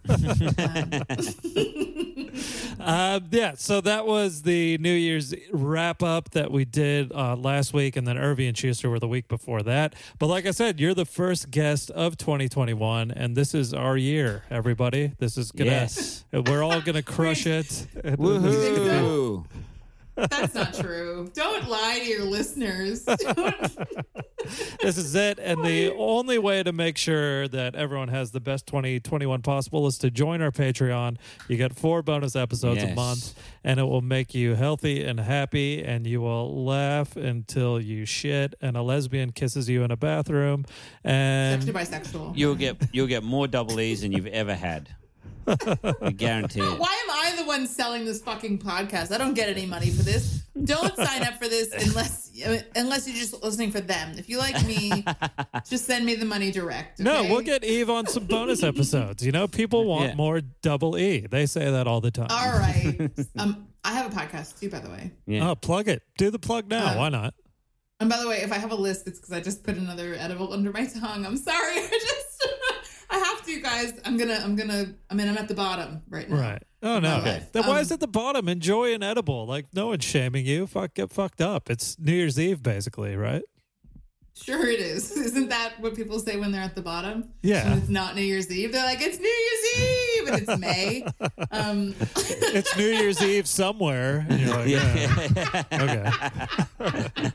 Uh, yeah, so that was the New Year's wrap up that we did uh, last week, and then Irvy and Schuster were the week before that. But like I said, you're the first guest of twenty twenty-one, and this is our year, everybody. This is gonna, Yes. we're all gonna crush it. Woohoo! That's not true. Don't lie to your listeners. Don't- This is it, and the only way to make sure that everyone has the best twenty twenty-one possible is to join our Patreon. You get four bonus episodes a Yes. month, and it will make you healthy and happy, and you will laugh until you shit, and a lesbian kisses you in a bathroom, and Sexually bisexual. You'll get you'll get more double E's than you've ever had. I guarantee it. Why am I the one selling this fucking podcast? I don't get any money for this. Don't sign up for this unless unless you're just listening for them. If you like me, just send me the money direct. no, okay? we'll get Eve on some bonus episodes. You know, people want Yeah. more double E. They say that all the time. All right. Um, I have a podcast too, by the way. Yeah. Oh, plug it. Do the plug now. Uh, Why not? And by the way, if I have a list, it's because I just put another edible under my tongue. I'm sorry. I just I have to, guys. I'm gonna I'm gonna I mean I'm at the bottom right now. Right. Oh no. Okay. Then why Um, is it at the bottom? Enjoy an edible. Like no one's shaming you. Fuck, get fucked up. It's New Year's Eve, basically, right? Sure it is. Isn't that what people say when they're at the bottom? Yeah. When it's not New Year's Eve. They're like, it's New Year's Eve and it's May. Um, It's New Year's Eve somewhere. And you're like, yeah. Okay.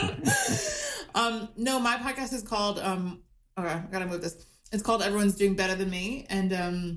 um, no, my podcast is called, um, okay, I gotta move this. It's called Everyone's Doing Better Than Me. And um,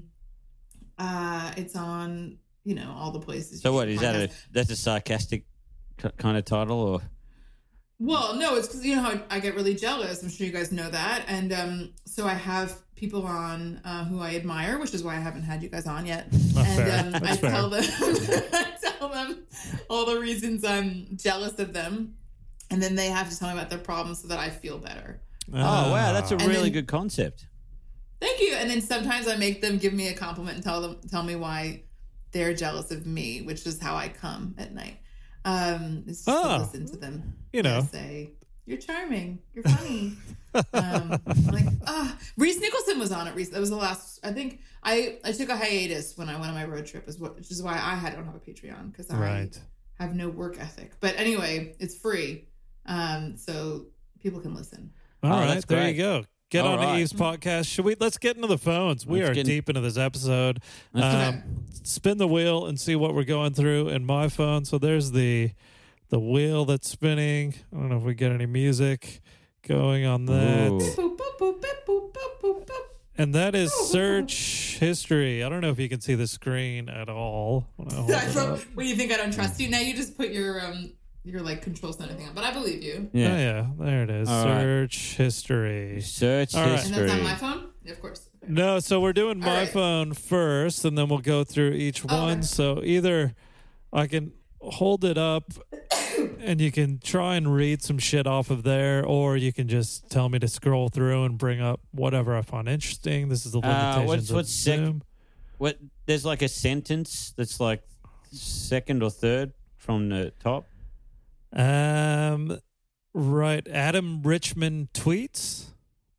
uh, it's on, you know, all the places. So you what get is that? A, podcasts. that's a sarcastic k- kind of title, or Well, no, it's because you know how I get really jealous. I'm sure you guys know that. And um, so I have people on uh, who I admire, which is why I haven't had you guys on yet. That's and fair. um, I That's fair. tell them, I tell them all the reasons I'm jealous of them, and then they have to tell me about their problems so that I feel better. oh wow, that's a And really then- good concept. Thank you. And then sometimes I make them give me a compliment and tell them tell me why they're jealous of me, which is how I come at night. Um, it's just Oh. to listen to them. You know. say you're charming, you're funny. um, I'm like, ah, Reese Nicholson was on it. Reese, that was the last. I think I I took a hiatus when I went on my road trip, is what, which is why I had don't have a Patreon because I Right. have no work ethic. But anyway, it's free, um, so people can listen. All Oh, right, that's there great. you go. Get All on to right. Eve's podcast. Should we? Let's get into the phones. We Let's are get- deep into this episode. Let's Um, do spin the wheel and see what we're going through in my phone. So there's the the wheel that's spinning. I don't know if we get any music going on that. Ooh. Boop, boop, boop, boop, boop, boop, boop, boop. And that is search history. I don't know if you can see the screen at all. When I hold I it thought- up. What do you think? I don't trust you. Now you just put your um your like control anything on, but I believe you. Oh, Yeah. yeah, there it is. All right. Search history. Search All right. And history. that's on my phone? Yeah, of course. Okay. No, so we're doing All my right. phone first, and then we'll go through each Okay. one. So either I can hold it up and you can try and read some shit off of there, or you can just tell me to scroll through and bring up whatever I find interesting. This is the Uh, limitations what's- of what's sec- Zoom. What? There's like a sentence that's like second or third from the top. Um, right. Adam Richmond tweets.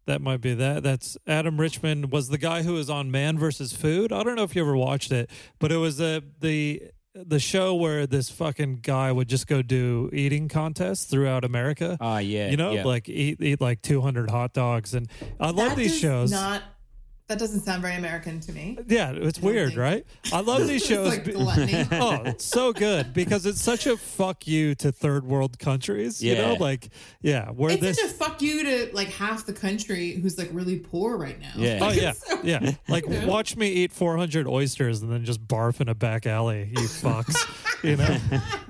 That might be that. That's Adam Richman was the guy who was on Man versus Food. I don't know if you ever watched it, but it was the the the show where this fucking guy would just go do eating contests throughout America. Oh yeah, you know, yeah. like eat eat like two hundred hot dogs, and I love That these does shows. Not that doesn't sound very American to me. Yeah, it's I don't weird, think- right? I love these It's shows. like be- gluttony. Oh, it's so good because it's such a fuck you to third world countries. You know, Yeah. like yeah, where It's this. such a fuck you to like half the country who's like really poor right now. Yeah. Oh yeah, So- yeah. Like watch me eat four hundred oysters and then just barf in a back alley. You fucks, you know.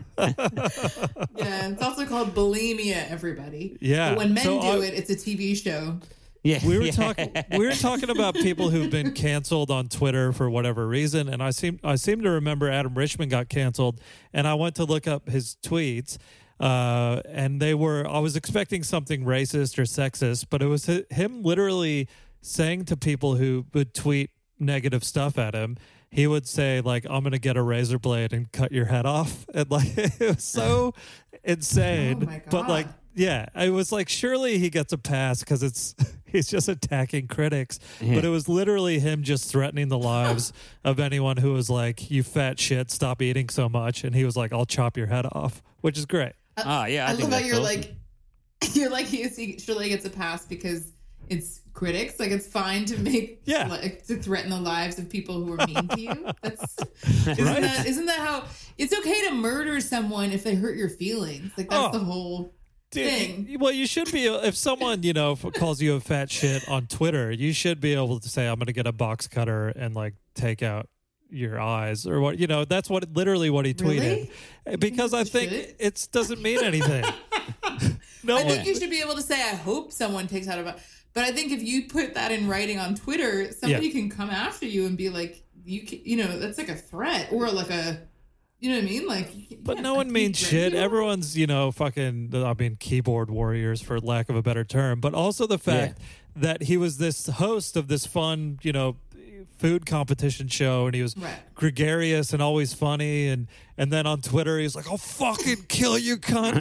Yeah, it's also called bulimia, everybody. Yeah, But when men so do I- it, it's a T V show. yeah. We were yeah. talking. We were talking about people who've been canceled on Twitter for whatever reason, and I seem I seem to remember Adam Richman got canceled, and I went to look up his tweets, uh, and they were. I was expecting something racist or sexist, but it was hi- him literally saying to people who would tweet negative stuff at him. He would say like, "I'm gonna get a razor blade and cut your head off," and like it was so insane. Oh my But God. like, yeah, I was like, surely he gets a pass because it's he's just attacking critics. But it was literally him just threatening the lives of anyone who was like, "You fat shit, stop eating so much," and he was like, "I'll chop your head off," which is great. Oh yeah, I, I, think love how that's you're awesome. like, you're like he, he surely gets a pass because it's critics. Like it's fine to make, Yeah. like, to threaten the lives of people who are mean to you. That's isn't Right. that isn't that how it's okay to murder someone if they hurt your feelings? Like that's Oh. the whole Dude, thing. well, you should be if someone you know f- calls you a fat shit on Twitter, you should be able to say, "I'm going to get a box cutter and like take out your eyes," or what you know. That's what literally what he tweeted Really? because I think Should? it doesn't mean anything. No I one. think you should be able to say, "I hope someone takes out a." But but I think if you put that in writing on Twitter, somebody Yeah. can come after you and be like, "You ca- you know that's like a threat or like a." You know what I mean? Like, you But can't- no I one can't means threaten shit. you. Everyone's, you know, fucking, I mean, keyboard warriors, for lack of a better term. But also the fact that he was this host of this fun, you know, food competition show, and he was Right. gregarious and always funny. And, and then on Twitter, he's like, "I'll fucking kill you, cunt."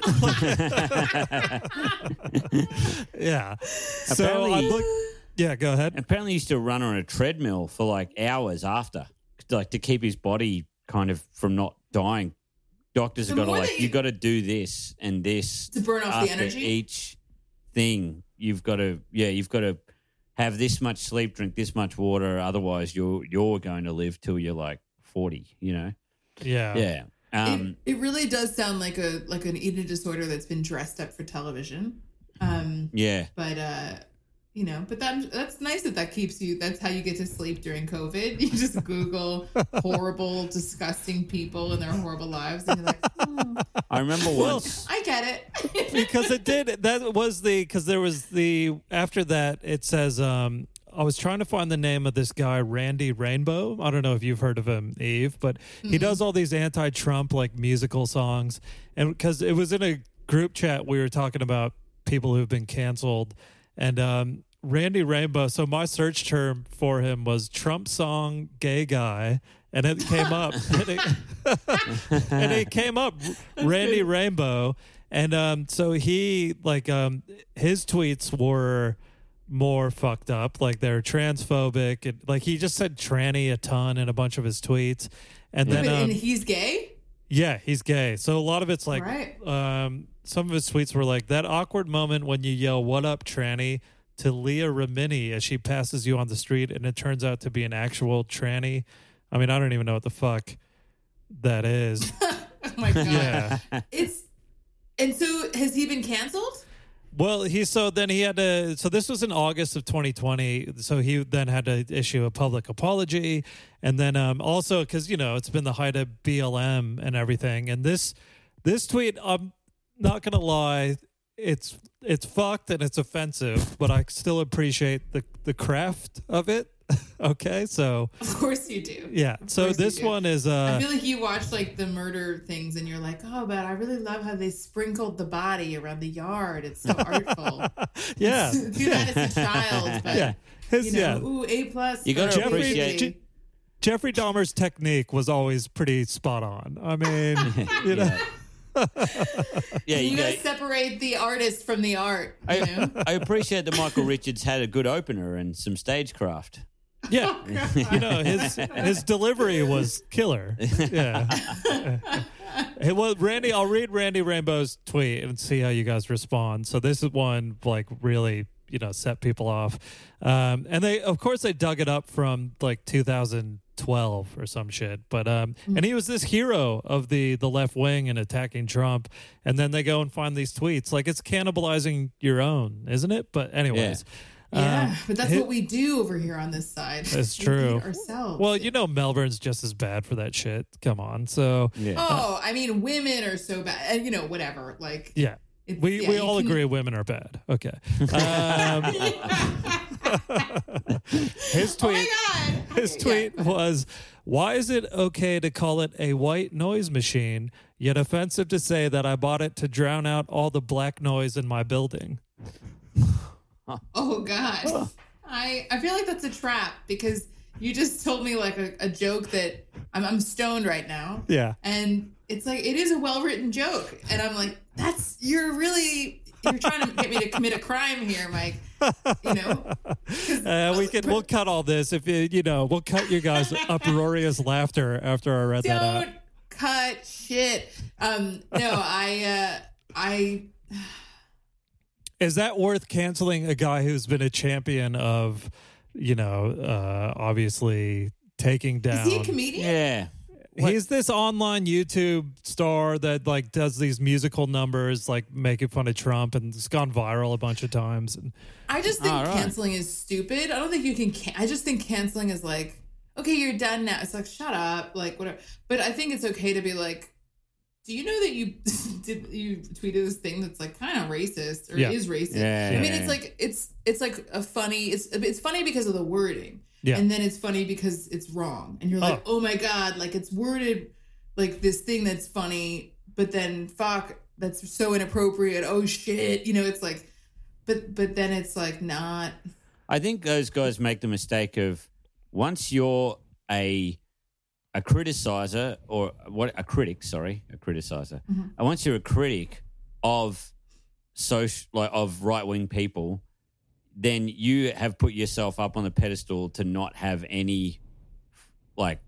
Yeah. So I Apparently- look, yeah, go ahead. Apparently, he used to run on a treadmill for like hours after, like to keep his body kind of from not dying. Doctors have The got to more like, that you you- got to do this and this To burn off the after energy? each thing. You've got to, yeah, you've got to have this much sleep, drink this much water. Otherwise, you're you're going to live till you're like forty. You know? Yeah. Yeah. Um, it, it really does sound like a like an eating disorder that's been dressed up for television. Um, yeah. but uh, you know, but that that's nice that that keeps you. That's how you get to sleep during COVID. You just Google horrible, disgusting people and their horrible lives, and you're like, oh, I remember Well, once. I get it. Because it did. That was the because there was the after that. It says um, I was trying to find the name of this guy, Randy Rainbow. I don't know if you've heard of him, Eve, but he does all these anti-Trump like musical songs, and because it was in a group chat, we were talking about people who've been canceled, and um, Randy Rainbow. So my search term for him was Trump song gay guy. And it came up, and it, and it came up, Randy Rainbow, and um, so he like um, his tweets were more fucked up, like they're transphobic, and like he just said tranny a ton in a bunch of his tweets, and then Wait, um, and he's gay. yeah, he's gay. So a lot of it's like, Right. um, some of his tweets were like that awkward moment when you yell "What up, tranny?" to Leah Remini as she passes you on the street, and it turns out to be an actual tranny. I mean, I don't even know what the fuck that is. Oh my god. Yeah. It's and so has he been canceled? Well, he so then he had to. So this was in August of twenty twenty. So he then had to issue a public apology, and then um, also because you know it's been the height of B L M and everything. And this this tweet, I'm not gonna lie, it's it's fucked and it's offensive, but I still appreciate the the craft of it. Okay, so Of course you do. yeah. So course you this do. one is I uh feel like you watch like the murder things and you're like, oh, but I really love how they sprinkled the body around the yard. It's so artful. yeah Do that as a child, but yeah his you know, yeah. ooh, A plus. You gotta for appreciate- Jeffrey. Je- Jeffrey Dahmer's technique was always pretty spot on. I mean, you know. Yeah, you you gotta go, separate the artist from the art. You I, know? I appreciate that Michael Richards had a good opener and some stagecraft. Yeah, you know his his delivery was killer. Yeah, Hey, well, Randy, I'll read Randy Rainbow's tweet and see how you guys respond. So this is one like really, you know, set people off, um, and they, of course, they dug it up from like two thousand twelve or some shit. But um, mm-hmm. and he was this hero of the the left wing and attacking Trump, and then they go and find these tweets. Like it's cannibalizing your own, isn't it? But anyways. Yeah. Yeah, um, but that's his, what we do over here on this side. That's we true. eat ourselves. Well, you know, Melbourne's just as bad for that shit. Come on, so yeah. Oh, I mean, women are so bad, and you know, whatever. Like, yeah, we yeah, we all can... agree women are bad. Okay. Um, his tweet. Oh my God. His tweet yeah. was, "Why is it okay to call it a white noise machine, yet offensive to say that I bought it to drown out all the black noise in my building?" Oh God, I I feel like that's a trap because you just told me like a, a joke that I'm I'm stoned right now. Yeah, and it's like it is a well written joke, and I'm like, that's you're really you're trying to get me to commit a crime here, Mike. You know, uh, we can we'll cut all this if you you know we'll cut you guys uproarious laughter after I read don't that out. Don't cut shit. Um, no, I uh, I. Is that worth canceling a guy who's been a champion of, you know, uh, obviously taking down? Is he a comedian? Yeah. He's this online YouTube star that like does these musical numbers, like making fun of Trump, and it's gone viral a bunch of times. And I just think right. canceling is stupid. I don't think you can. Can- I just think canceling is like, okay, you're done now. It's like, shut up, like whatever. But I think it's okay to be like, do you know that you did you tweeted this thing that's like kind of racist or yeah. is racist? Yeah. I mean, it's like it's it's like a funny. It's it's funny because of the wording, yeah. and then it's funny because it's wrong, and you're like, oh. oh my God, like it's worded like this thing that's funny, but then fuck, that's so inappropriate. Oh shit, you know, it's like, but but then it's like not. I think those guys make the mistake of once you're a a criticizer or what a critic, sorry, a criticizer. Mm-hmm. And once you're a critic of social, like of right wing people, then you have put yourself up on the pedestal to not have any like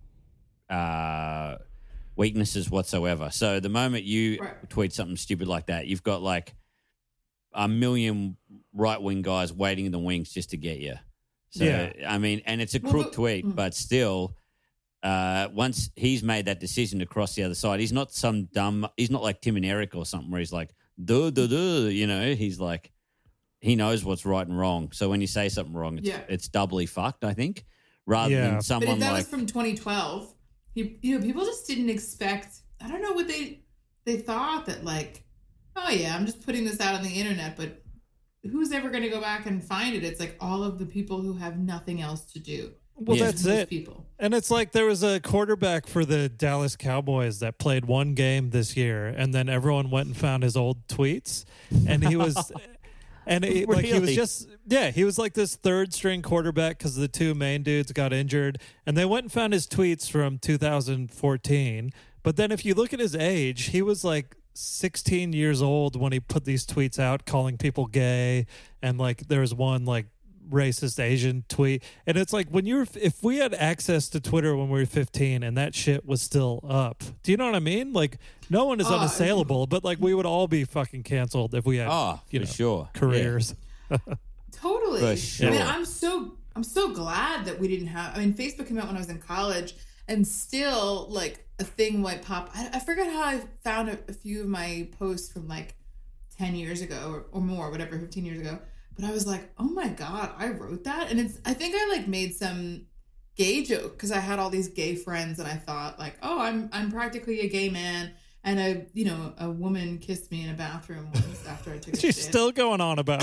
uh, weaknesses whatsoever. So the moment you right. tweet something stupid like that, you've got like a million right wing guys waiting in the wings just to get you. So yeah. I mean, and it's a well, crook but, tweet, mm. but still. Uh, once he's made that decision to cross the other side, he's not some dumb. He's not like Tim and Eric or something where he's like, duh, duh, duh, you know. He's like, he knows what's right and wrong. So when you say something wrong, it's, yeah. it's doubly fucked, I think, rather yeah. than someone but if that like. was from twenty twelve, he, you know, people just didn't expect. I don't know what they they thought that like, oh yeah, I'm just putting this out on the internet, but who's ever going to go back and find it? It's like all of the people who have nothing else to do. Well, Yeah. that's it. People. And it's like there was a quarterback for the Dallas Cowboys that played one game this year, and then everyone went and found his old tweets, and he was, and he, like he was Really? just yeah, he was like this third string quarterback because the two main dudes got injured, and they went and found his tweets from two thousand fourteen. But then if you look at his age, he was like sixteen years old when he put these tweets out calling people gay, and like there was one like racist Asian tweet, and it's like when you're if we had access to Twitter when we were fifteen and that shit was still up, do you know what I mean? Like no one is Oh, unassailable, but like we would all be fucking canceled if we had Oh, you for know sure. careers. Totally. For sure. I mean, I'm so I'm so glad that we didn't have. I mean, Facebook came out when I was in college, and still like a thing might pop. I, I forget how I found a, a few of my posts from like ten years ago or, or more, whatever, fifteen years ago. But I was like, oh my God, I wrote that. And it's, I think I like made some gay joke because I had all these gay friends and I thought like, oh, I'm, I'm practically a gay man. And a, you know, a woman kissed me in a bathroom once after I took a She's shit. still going on about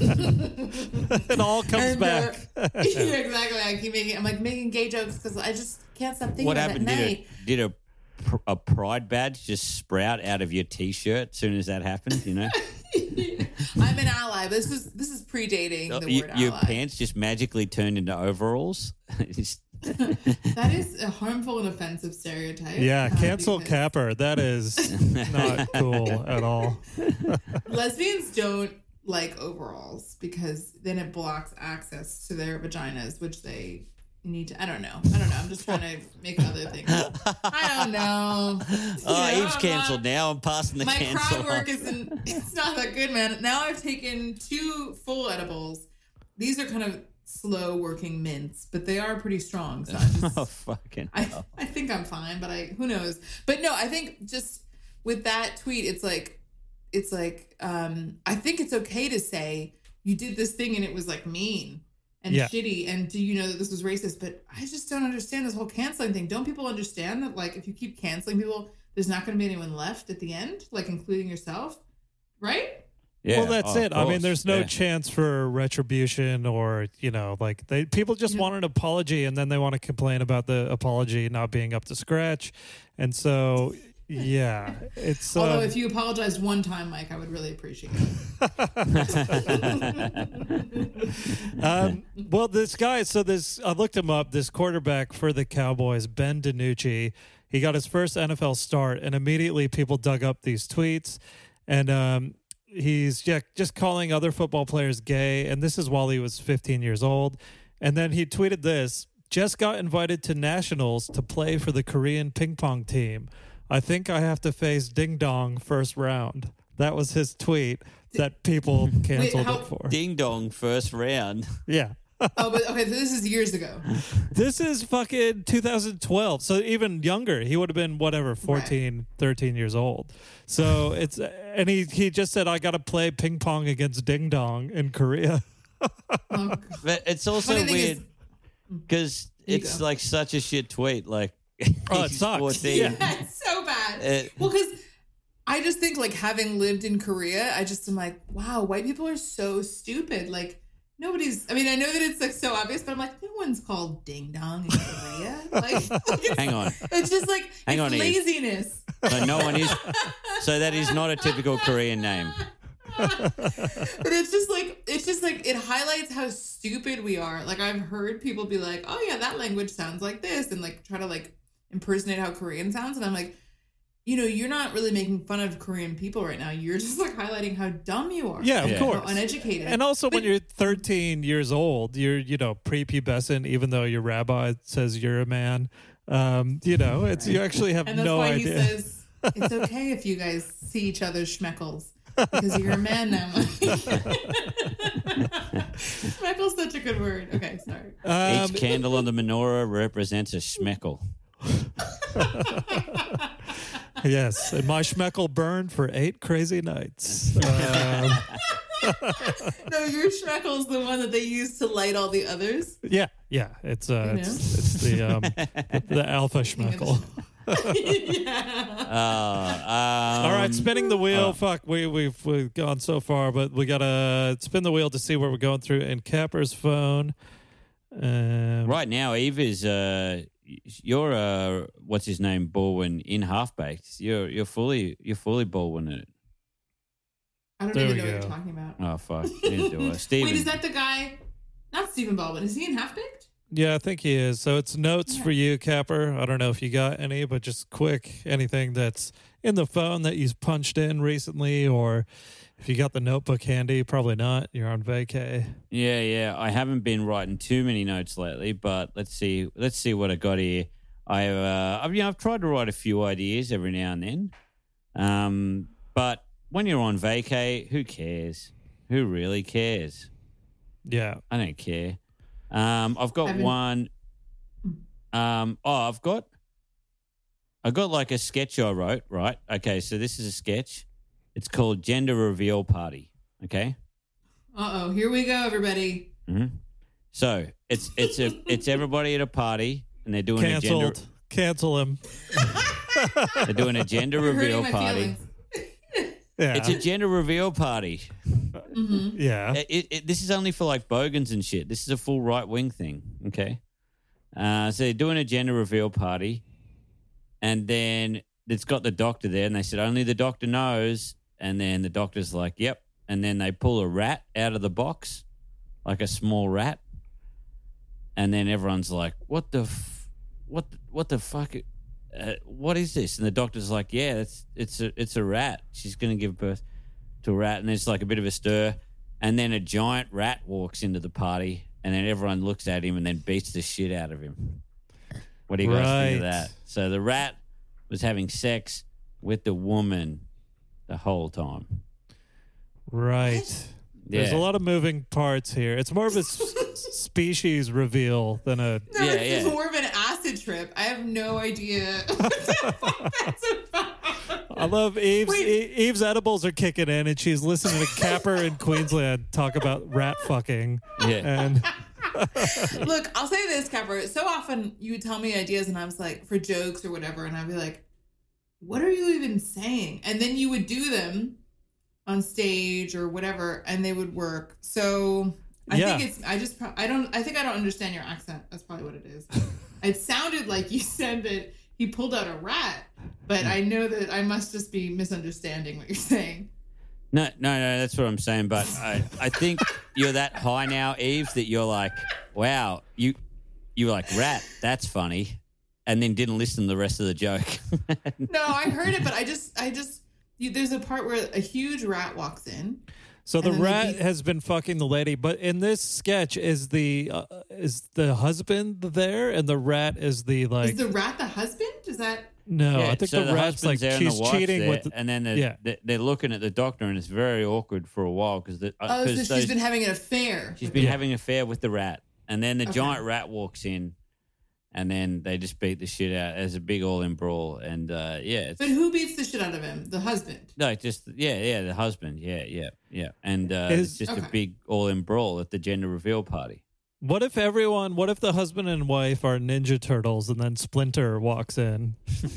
it. It all comes And, back. Uh, yeah, exactly. I keep making, I'm like making gay jokes because I just can't stop thinking What about happened? that Did night. a, did a pr- a pride badge just sprout out of your t-shirt as soon as that happened? You know, I'm an ally. This is this is predating the You- word your ally. pants just magically turned into overalls. Just- That is a harmful and offensive stereotype. Yeah, uh, cancel because Capper. That is not cool at all. Lesbians don't like overalls because then it blocks access to their vaginas, which they need to. I don't know. I don't know. I'm just trying to make other things. I don't know. Oh, You know, Eve's I'm cancelled not- now. I'm passing the My cancel. crowd work isn't. It's not that good, man. Now I've taken two full edibles. These are kind of slow working mints, but they are pretty strong. So I'm just. Oh, fucking I, hell. I think I'm fine, but I who knows. But no, I think just with that tweet, it's like it's like um I think it's okay to say you did this thing and it was like mean and Yeah. shitty, and do you know that this was racist? But I just don't understand this whole canceling thing. Don't people understand that like if you keep canceling people, there's not going to be anyone left at the end, like including yourself, right? Yeah, Well, that's oh, it. of I mean, course, there's no yeah. chance for retribution or, you know, like they people just Yeah. want an apology and then they want to complain about the apology not being up to scratch. And so, yeah, it's. Although um, if you apologized one time, Mike, I would really appreciate it. um, well, this guy, so this, I looked him up, this quarterback for the Cowboys, Ben DiNucci, he got his first N F L start, and immediately people dug up these tweets. And um, he's yeah, just calling other football players gay. And this is while he was fifteen years old. And then he tweeted this, just got invited to nationals to play for the Korean ping pong team. I think I have to face Ding Dong first round. That was his tweet that people canceled how- it for. Ding dong, first round. Yeah. Oh, but okay, so this is years ago. This is fucking two thousand twelve. So even younger. He would have been whatever, fourteen, thirteen years old. So it's, and he, he just said, I got to play ping pong against Ding Dong in Korea. Oh, God. But it's also Funny thing is- weird because You it's go. like such a shit tweet. Like, Oh, it he's sucks. fourteen. Yeah. Yeah, it's so bad. It- well, because I just think, like, having lived in Korea, I just am like, wow, white people are so stupid. Like, nobody's, I mean, I know that it's, like, so obvious, but I'm like, no one's called ding dong in Korea. Like, like, it's, Hang on. it's just like, Hang it's on, Eve. laziness. So no one is. So that is not a typical Korean name. But it's just like, it's just like, it highlights how stupid we are. Like, I've heard people be like, oh, yeah, that language sounds like this, and, like, try to, like, impersonate how Korean sounds. And I'm like, you know, you're not really making fun of Korean people right now. You're just like highlighting how dumb you are. Yeah, of Yeah. How course. uneducated. And also, when But- you're thirteen years old, you're, you know, prepubescent, even though your rabbi says you're a man. Um, you know, it's you actually have And that's no why idea. he says it's okay if you guys see each other's schmeckles because you're a man now. Schmeckle's such a good word. Okay, sorry. um, Each candle on the menorah represents a schmeckle. yes, and my schmeckle burned for eight crazy nights. Um, No, your schmeckle's the one that they use to light all the others. yeah, yeah, it's uh, You it's, know? it's the um, the alpha schmeckle. Yeah. Uh, um, All right, spinning the wheel. uh, Fuck, we we've we've gone so far, but we gotta spin the wheel to see where we're going through in Capper's phone. Um, Right now, Eve is. Uh, you're uh, what's his name, Baldwin in Half Baked. You're you're fully you're fully Baldwin in it. I don't There even we know what go. you're talking about. Oh fuck, neither do I. Steven. Wait, is that the guy? Not Stephen Baldwin. Is he in Half Baked? Yeah, I think he is. So it's notes Yeah. for you, Capper. I don't know if you got any, but just quick, anything that's in the phone that you've punched in recently, or if you got the notebook handy, probably not. You're on vacay. Yeah, yeah. I haven't been writing too many notes lately, but let's see. Let's see what I got here. I've, uh, I've, you know, I've tried to write a few ideas every now and then, um, but when you're on vacay, who cares? Who really cares? Yeah. I don't care. Um, I've got Haven't- one. Um, oh, I've got. I got like a sketch I wrote. Right. Okay. So this is a sketch. It's called Gender Reveal Party. Okay. Uh oh, here we go, everybody. hmm So it's it's a it's everybody at a party and they're doing a Canceled. gender Cancel him. they're doing a gender You're hurting reveal my party. feelings. Yeah. It's a gender reveal party. yeah. It, it, it- this is only for like bogans and shit. This is a full right wing thing. Okay. Uh, so they're doing a gender reveal party, and then it's got the doctor there, and they said only the doctor knows. And then the doctor's like, "Yep." And then they pull a rat out of the box, like a small rat, and then everyone's like, "What the, f- what, what the fuck? Uh, what is this?" And the doctor's like, "Yeah, it's it's a it's a rat. She's going to give birth to a rat." And there's like a bit of a stir, and then a giant rat walks into the party, and then everyone looks at him and then beats the shit out of him. What do you guys think of Right. that? So the rat was having sex with the woman the whole time. Right. There's a Yeah. lot of moving parts here. It's more of a s- species reveal than a. No, Yeah, it's yeah. more of an acid trip. I have no idea what the fuck that's about. I love Eve's. Wait. E- Eve's edibles are kicking in, and she's listening to Capper in Queensland talk about rat fucking. Yeah. And Look, I'll say this, Capper. So often you would tell me ideas, and I was like, for jokes or whatever, and I'd be like, what are you even saying? And then you would do them on stage or whatever, and they would work. So I Yeah. think it's, I just, pro- I don't, I think I don't understand your accent. That's probably what it is. It sounded like you said that he pulled out a rat, but I know that I must just be misunderstanding what you're saying. No, no, no, that's what I'm saying. But I, I think you're that high now, Eve, that you're like, wow, you, you were like, rat, that's funny, and then didn't listen to the rest of the joke. No, I heard it, but I just, I just, you, there's a part where a huge rat walks in. so the And then they rat beat- has been fucking the lady, but in this sketch, is the uh, is the husband there, and the rat is the like. Is the rat the husband? Is that? no, Yeah, I think so the rat's like husband's there and the she's wife's cheating there, with. The, and then they're, yeah. they're, they're looking at the doctor, and it's very awkward for a while because the, uh, Oh, so 'cause she's those- been having an affair. she's with been Yeah. having an affair with the rat, and then the Okay. giant rat walks in, and then they just beat the shit out as a big all in brawl, and uh, yeah, it's, But who beats the shit out of him? The husband. no, just yeah, yeah, the husband, yeah, yeah, yeah, and uh, Is- it's just Okay. a big all in brawl at the gender reveal party. What if everyone? What if the husband and wife are Ninja Turtles, and then Splinter walks in?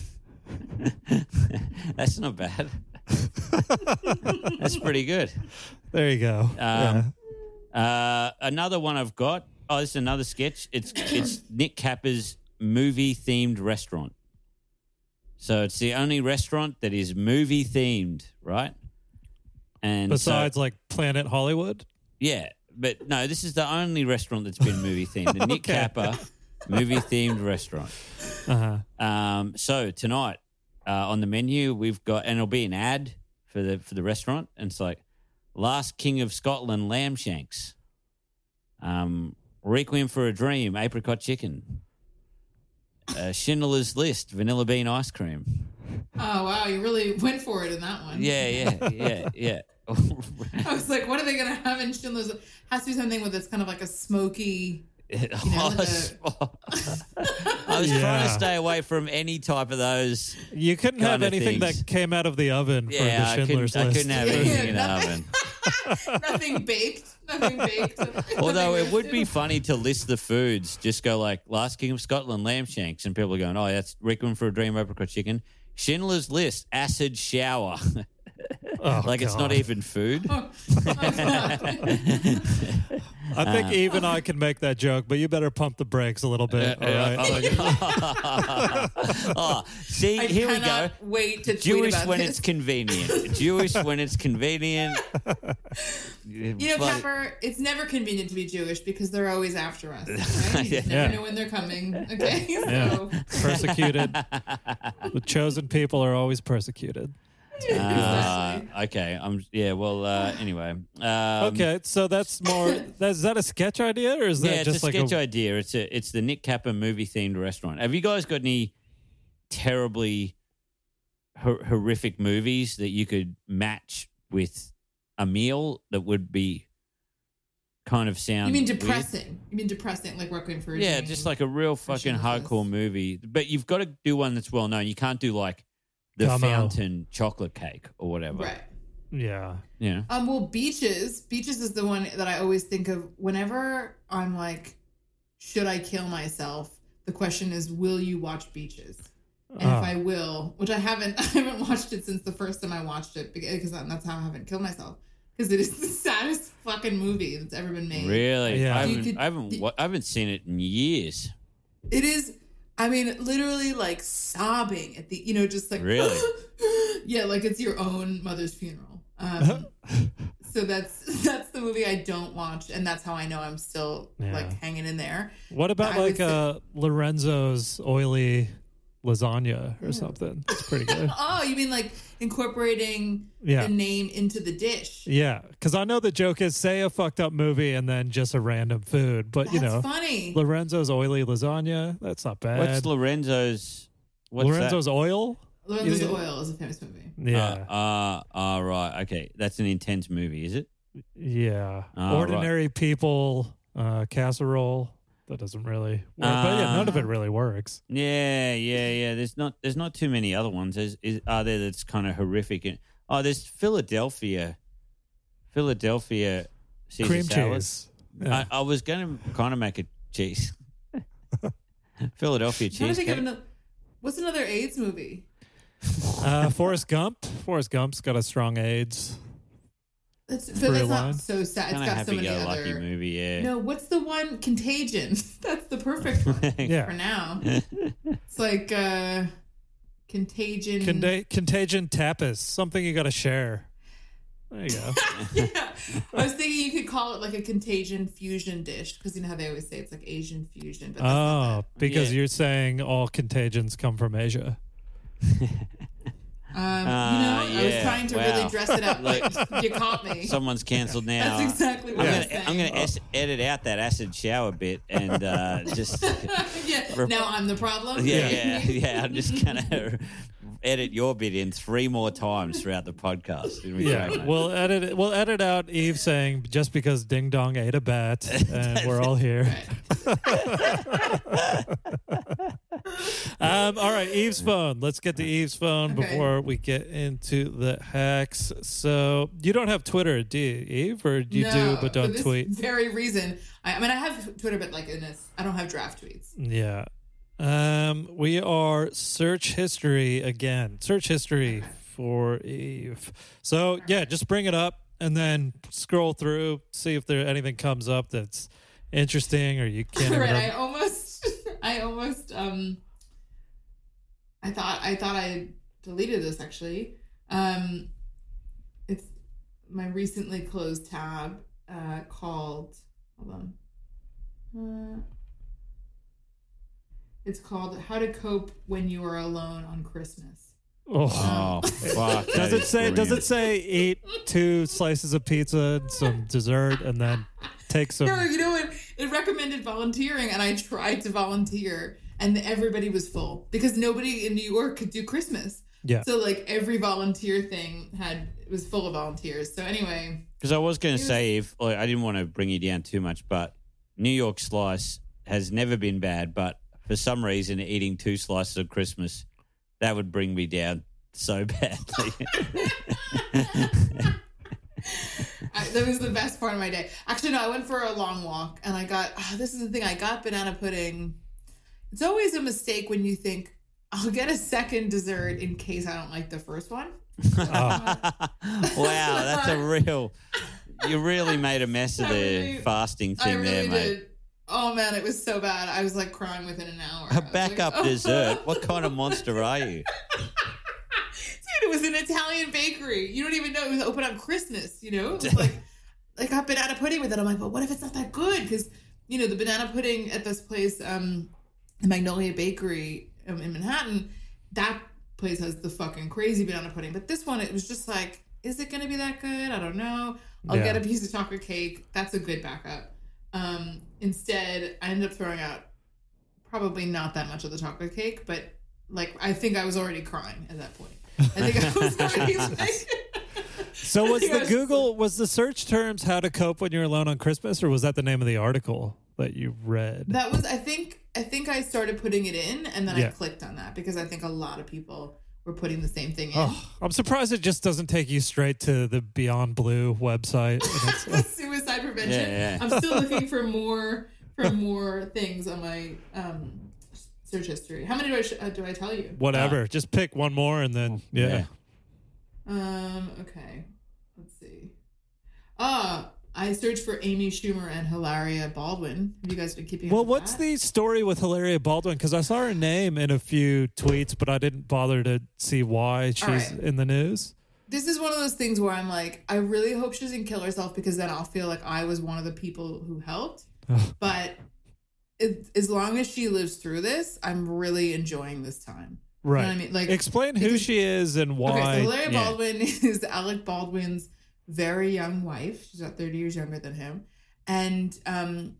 That's not bad. That's pretty good. There you go. Um, Uh, another one I've got. Oh, this is another sketch. It's it's Nick Capper's movie themed restaurant. So it's the only restaurant that is movie themed, right? And so- Besides, like Planet Hollywood. yeah, but no, this is the only restaurant that's been movie themed. The Nick Okay. Capper movie themed restaurant. Uh huh. Um, so tonight uh, on the menu we've got, and it'll be an ad for the for the restaurant, and it's like Last King of Scotland lamb shanks, um, Requiem for a Dream apricot chicken, uh, Schindler's List vanilla bean ice cream. Oh wow, you really went for it in that one. Yeah, yeah, yeah, yeah. I was like, what are they gonna have in Schindler's? Has to be something with it's kind of like a smoky. know, I was, I was trying Yeah. to stay away from any type of those. You couldn't have Kinda anything things. that came out of the oven for Yeah, the I Schindler's couldn't, I List. couldn't have Yeah, anything in the nothing. oven. Nothing baked. Nothing baked. Although Nothing it would be roasted. funny to list the foods, just go like Last King of Scotland lamb shanks, and people are going, "Oh, that's Requiem for a Dream apricot chicken." Schindler's List acid shower, Oh, like it's not God. even food. I think Eve and I can make that joke, but you better pump the brakes a little bit. Uh, all right? uh, oh, see, I here we go. cannot wait to tweet Jewish about when this. it's convenient. Jewish when it's convenient. You know, But- Capper, it's never convenient to be Jewish because they're always after us. Right? You just Yeah. never know when they're coming. Okay, Yeah. so Persecuted. The chosen people are always persecuted. Uh, exactly. okay, I'm yeah. Well, uh, anyway. Um, Okay, so that's more. That, is that a sketch idea, or is that Yeah, it's just a like sketch a? idea. It's a it's the Nick Capper movie themed restaurant. Have you guys got any terribly hor- horrific movies that you could match with a meal that would be kind of sound? you mean weird? depressing? You mean depressing, like Requiem for a Yeah, Dream? just like a real fucking Schindler's hardcore List. movie. But you've got to do one that's well known. You can't do like the Gummo. Fountain chocolate cake or whatever. right. Yeah. Yeah. Um, well, Beaches. Beaches is the one that I always think of whenever I'm like, should I kill myself? The question is, will you watch Beaches? And Ah. if I will, which I haven't, I haven't watched it since the first time I watched it because that's how I haven't killed myself. Because it is the saddest fucking movie that's ever been made. Really? Yeah. I You haven't, could- I haven't, wa- I haven't seen it in years. It is. I mean, literally like sobbing at the, you know, just like Really? yeah, like it's your own mother's funeral. Um, so that's that's the movie I don't watch, and that's how I know I'm still Yeah. like hanging in there. What about I would like say- uh, Lorenzo's oily lasagna or something? It's pretty good. Oh, you mean like incorporating Yeah. the name into the dish? Yeah, because I know the joke is say a fucked up movie and then just a random food, but That's you know, funny. Lorenzo's oily lasagna, that's not bad. What's Lorenzo's? What's Lorenzo's oil? Lorenzo's Yeah. Oil is a famous movie. That? Yeah, Uh, uh, uh, right. Okay. That's an intense movie, is it? yeah. Oh, Ordinary people, uh, casserole. That doesn't really work. but yeah, none of it really works. Yeah, yeah, yeah. There's not there's not too many other ones. There's, is, are there that's kind of horrific? And, oh, there's Philadelphia. Philadelphia Caesar Cream salad. cheese. Yeah. I, I was going to kind of make a cheese. Philadelphia I'm trying to think of cheesecake. another. What's another AIDS movie? Uh, Forrest Gump. Forrest Gump's got a strong AIDS. That's, but that's Storyline. not so sad. It's Kind of got so many happy-go-lucky other. movie, yeah. No, what's the one? Contagion. That's the perfect one for Yeah. now. It's like uh, Contagion. Conta- Contagion tapas. Something you got to share. There you go. Yeah, I was thinking you could call it like a Contagion fusion dish because you know how they always say it's like Asian fusion. But that's not Oh, because Yeah. you're saying all contagions come from Asia. that. Um, Ah, you know, I was yeah. trying to Wow. really dress it up. Like- Like you caught me. Someone's cancelled now. That's exactly what I'm I gonna, was saying. I'm gonna es- edit out that acid shower bit and uh, just yeah. Now I'm the problem. yeah, yeah, yeah. I'm just gonna edit your bit in three more times throughout the podcast. It'll be Yeah, great, mate. we'll edit it. We'll edit out Eve saying just because Ding Dong ate a bat, and we're all here. Um, all right, Eve's phone. Let's get to Eve's phone Okay. before we get into the hacks. So you don't have Twitter, do you, Eve, or you no, do but for don't this tweet? Very reason. I, I mean, I have Twitter, but like in this, I don't have draft tweets. Yeah. Um, we are search history again. Search history for Eve. So yeah, just bring it up and then scroll through, see if there anything comes up that's interesting or you can't. All right, even I almost, I almost, um, I thought, I thought I deleted this actually. Um, it's my recently closed tab uh, called. Hold on. Uh, it's called "How to Cope When You Are Alone on Christmas." oh. Oh fuck! Does that it is say? Does brilliant. it say eat two slices of pizza and some dessert, and then take some? No, you know what? It recommended volunteering, and I tried to volunteer, and everybody was full because nobody in New York could do Christmas. Yeah. So like every volunteer thing had it was full of volunteers. So anyway, Because I was going It to was- say, if like, I didn't want to bring you down too much, but New York slice has never been bad. But for some reason, eating two slices of Christmas, that would bring me down so badly. I, that was the best part of my day. Actually, no, I went for a long walk, and I got. Oh, this is the thing. I got banana pudding. It's always a mistake when you think I'll get a second dessert in case I don't like the first one. Wow, that's a real. You really made a mess of I the really- fasting I thing really there, mate. did. Oh man, it was so bad. I was like crying within an hour. I A was backup like, oh. dessert? What kind of monster are you? Dude, it was an Italian bakery. You don't even know it was open on Christmas. You know, it was like I got banana pudding with it. I'm like, but what if it's not that good? Because you know the banana pudding at this place, um, the Magnolia Bakery um, in Manhattan, that place has the fucking crazy banana pudding. But this one, it was just like, is it going to be that good? I don't know. I'll Yeah. get a piece of chocolate cake. That's a good backup. Um, instead, I ended up throwing out probably not that much of the chocolate cake, but like I think I was already crying at that point. I think I was already like. So I was think I the was- Google was the search terms how to cope when you're alone on Christmas, or was that the name of the article that you read? That was, I think, I think I started putting it in, and then Yeah. I clicked on that because I think a lot of people were putting the same thing in. Oh, I'm surprised it just doesn't take you straight to the Beyond Blue website. And it's like, Suicide prevention. Yeah, yeah. I'm still looking for more for more things on my um, search history. How many do I sh- uh, do I tell you? whatever, just pick one more and then yeah. Yeah. Um. Okay. Let's see. Ah, I searched for Amy Schumer and Hilaria Baldwin. Have you guys been keeping up Well, with what's that? the story with Hilaria Baldwin? Because I saw her name in a few tweets, but I didn't bother to see why she's right. in the news. this is one of those things where I'm like, I really hope she doesn't kill herself because then I'll feel like I was one of the people who helped. But it, as long as she lives through this, I'm really enjoying this time. Right. You know what I mean? Like, explain who because- she is and why. Okay, so Hilaria Yeah. Baldwin is Alec Baldwin's very young wife. She's about thirty years younger than him. And um,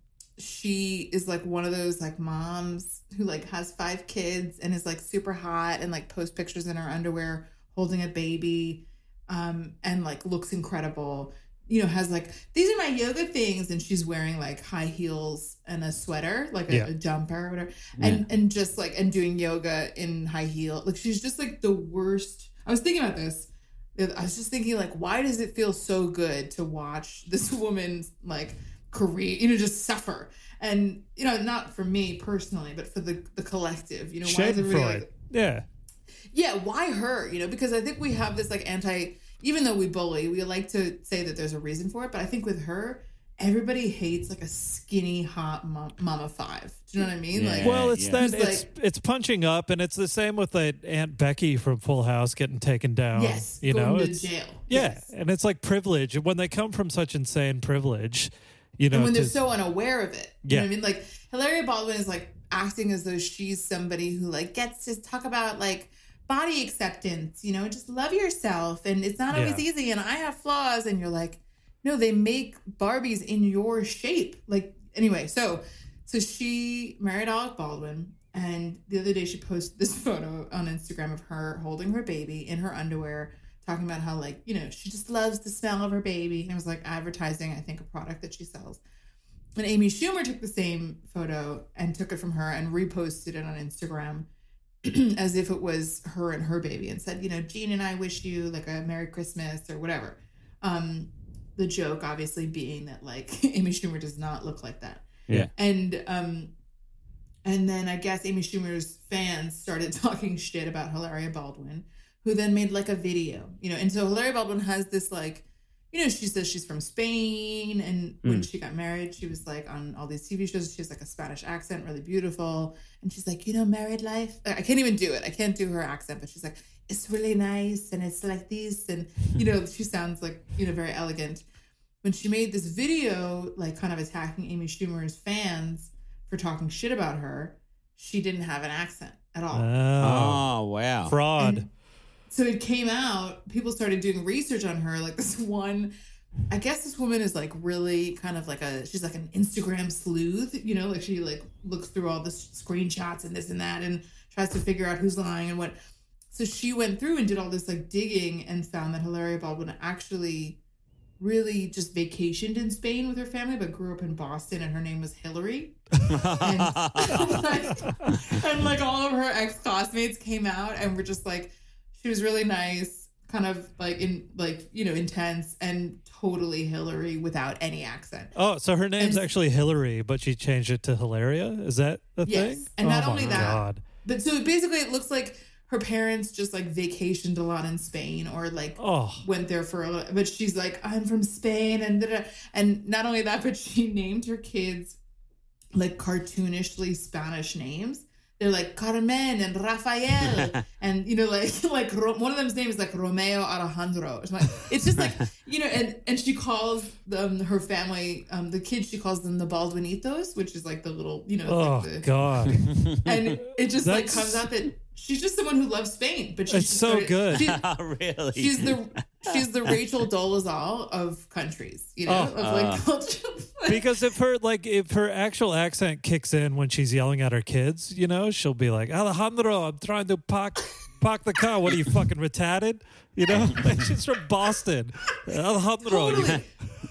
she is like one of those like moms who like has five kids and is like super hot and like posts pictures in her underwear holding a baby um, and like looks incredible. You know, has like, these are my yoga things. And she's wearing like high heels and a sweater, like a, Yeah. a jumper or whatever. And, and just like, and doing yoga in high heel. Like she's just like the worst. I was thinking about this. I was just thinking like, why does it feel so good to watch this woman's like career, you know, just suffer? And, you know, not for me personally, but for the, the collective, you know, why is everybody Schadenfreude. like, Yeah. yeah, why her? You know, because I think we have this like anti, even though we bully, we like to say that there's a reason for it. But I think with her, everybody hates like a skinny, hot mom, mama five. Do you know what I mean? Yeah. Like, Well, it's yeah. then Who's it's it's punching up, and it's the same with like Aunt Becky from Full House getting taken down. yes, you going know, to it's jail. yeah, Yes. and it's like privilege when they come from such insane privilege. You know, And when they're to- so unaware of it. You Yeah. know what I mean? Like Hilaria Baldwin is like acting as though she's somebody who like gets to talk about like body acceptance, you know, just love yourself. And it's not always Yeah. easy. And I have flaws. And you're like, no, they make Barbies in your shape. Like, anyway, so so she married Alec Baldwin. And the other day she posted this photo on Instagram of her holding her baby in her underwear, talking about how, like, you know, she just loves the smell of her baby. And it was like advertising, I think, a product that she sells. And Amy Schumer took the same photo and took it from her and reposted it on Instagram as if it was her and her baby and said, you know, Jean and I wish you like a Merry Christmas or whatever. Um, the joke obviously being that like Amy Schumer does not look like that. Yeah. And um, and then I guess Amy Schumer's fans started talking shit about Hilaria Baldwin, who then made like a video, you know. And so Hilaria Baldwin has this like, you know, she says she's from Spain. And when she got married, she was like on all these T V shows. She has like a Spanish accent, really beautiful. And she's like, you know, married life. I can't even do it. I can't do her accent, but she's like, it's really nice. And it's like this. And, you know, she sounds like, you know, very elegant. When she made this video, like kind of attacking Amy Schumer's fans for talking shit about her, she didn't have an accent at all. oh, Oh, wow. fraud. And so it came out, people started doing research on her. Like this one, I guess this woman is like really kind of like a, she's like an Instagram sleuth, you know, like she like looks through all the screenshots and this and that and tries to figure out who's lying and what. So she went through and did all this like digging and found that Hilaria Baldwin actually really just vacationed in Spain with her family, but grew up in Boston, and her name was Hillary. and, like, and like all of her ex-classmates came out and were just like, she was really nice, kind of like in like, you know, intense and totally Hillary without any accent. Oh, so her name's And- actually Hillary, but she changed it to Hilaria? Is that the Yes. thing? And oh not my only that, God. But so basically it looks like her parents just like vacationed a lot in Spain or like Oh, went there for a little, but she's like, I'm from Spain. And da-da. And not only that, but she named her kids like cartoonishly Spanish names. They're like Carmen and Rafael. And, you know, like, like Ro- one of them's name is like Romeo Alejandro. It's, like, it's just like, you know, and, and she calls them, her family, um, the kids, she calls them the Baldwinitos, which is like the little, you know, oh like the, God. and it just like That's- comes out that she's just someone who loves Spain, but she's It's so good. She, Really? she's the she's the Rachel Dolezal of countries, you know, Oh. of like Uh. culture. Because if her like if her actual accent kicks in when she's yelling at her kids, you know, she'll be like, Alejandro, I'm trying to park park the car. What are you fucking retarded? You know? She's from Boston. Alejandro. you- Totally.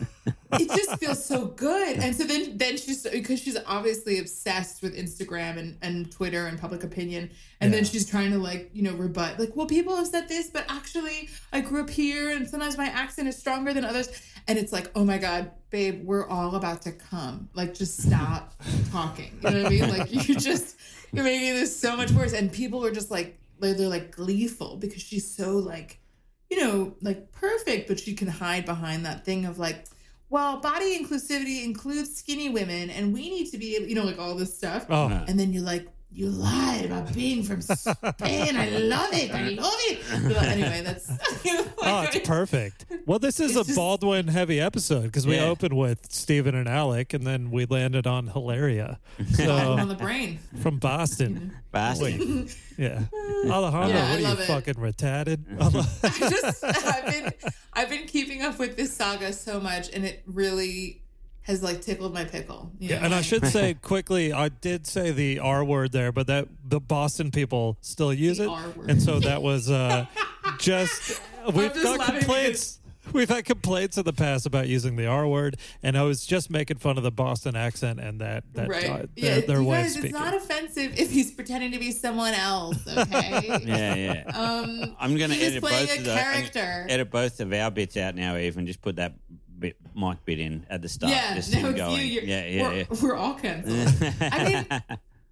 It just feels so good. And so then then she's because she's obviously obsessed with Instagram and, and Twitter and public opinion. And then Yeah. she's trying to like, you know, rebut like, well, people have said this, but actually I grew up here and sometimes my accent is stronger than others. And it's like, oh my God, babe, we're all about to come. Like, just stop talking. You know what I mean? Like, you just, you're making this so much worse. And people are just like, they're, they're like gleeful because she's so like, you know, like perfect, but she can hide behind that thing of like, well, body inclusivity includes skinny women and we need to be able, you know, like all this stuff. Oh, And then you're like, you lied about being from Spain. I love it. I love it. But anyway, that's. Oh, it's perfect. Well, this is It's a just- Baldwin heavy episode because we Yeah. opened with Stephen and Alec, and then we landed on Hilaria. on So the brain. from Boston. Bastard. Yeah. Alejandro, Yeah, I what are you love it. fucking retarded? I just I've been I've been keeping up with this saga so much, and it really has like tickled my pickle. You Yeah, know? and I Like- should say quickly, I did say the R word there, but that the Boston people still use The it, R word. and so that was uh, just we've just got laughing complaints. We've had complaints in the past about using the R word, and I was just making fun of the Boston accent and that that Right. uh, yeah, their, their you way guys, of speaking. it's not offensive if he's pretending to be someone else, okay? Yeah, yeah. Um, I'm going to he's edit playing both a of those. I'm gonna character. Edit both of our bits out now, Eve, and just put that bit, mic bit in at the start. yeah, just no, him it's going. you. You're, yeah, yeah, we're, yeah. we're all canceled. I mean,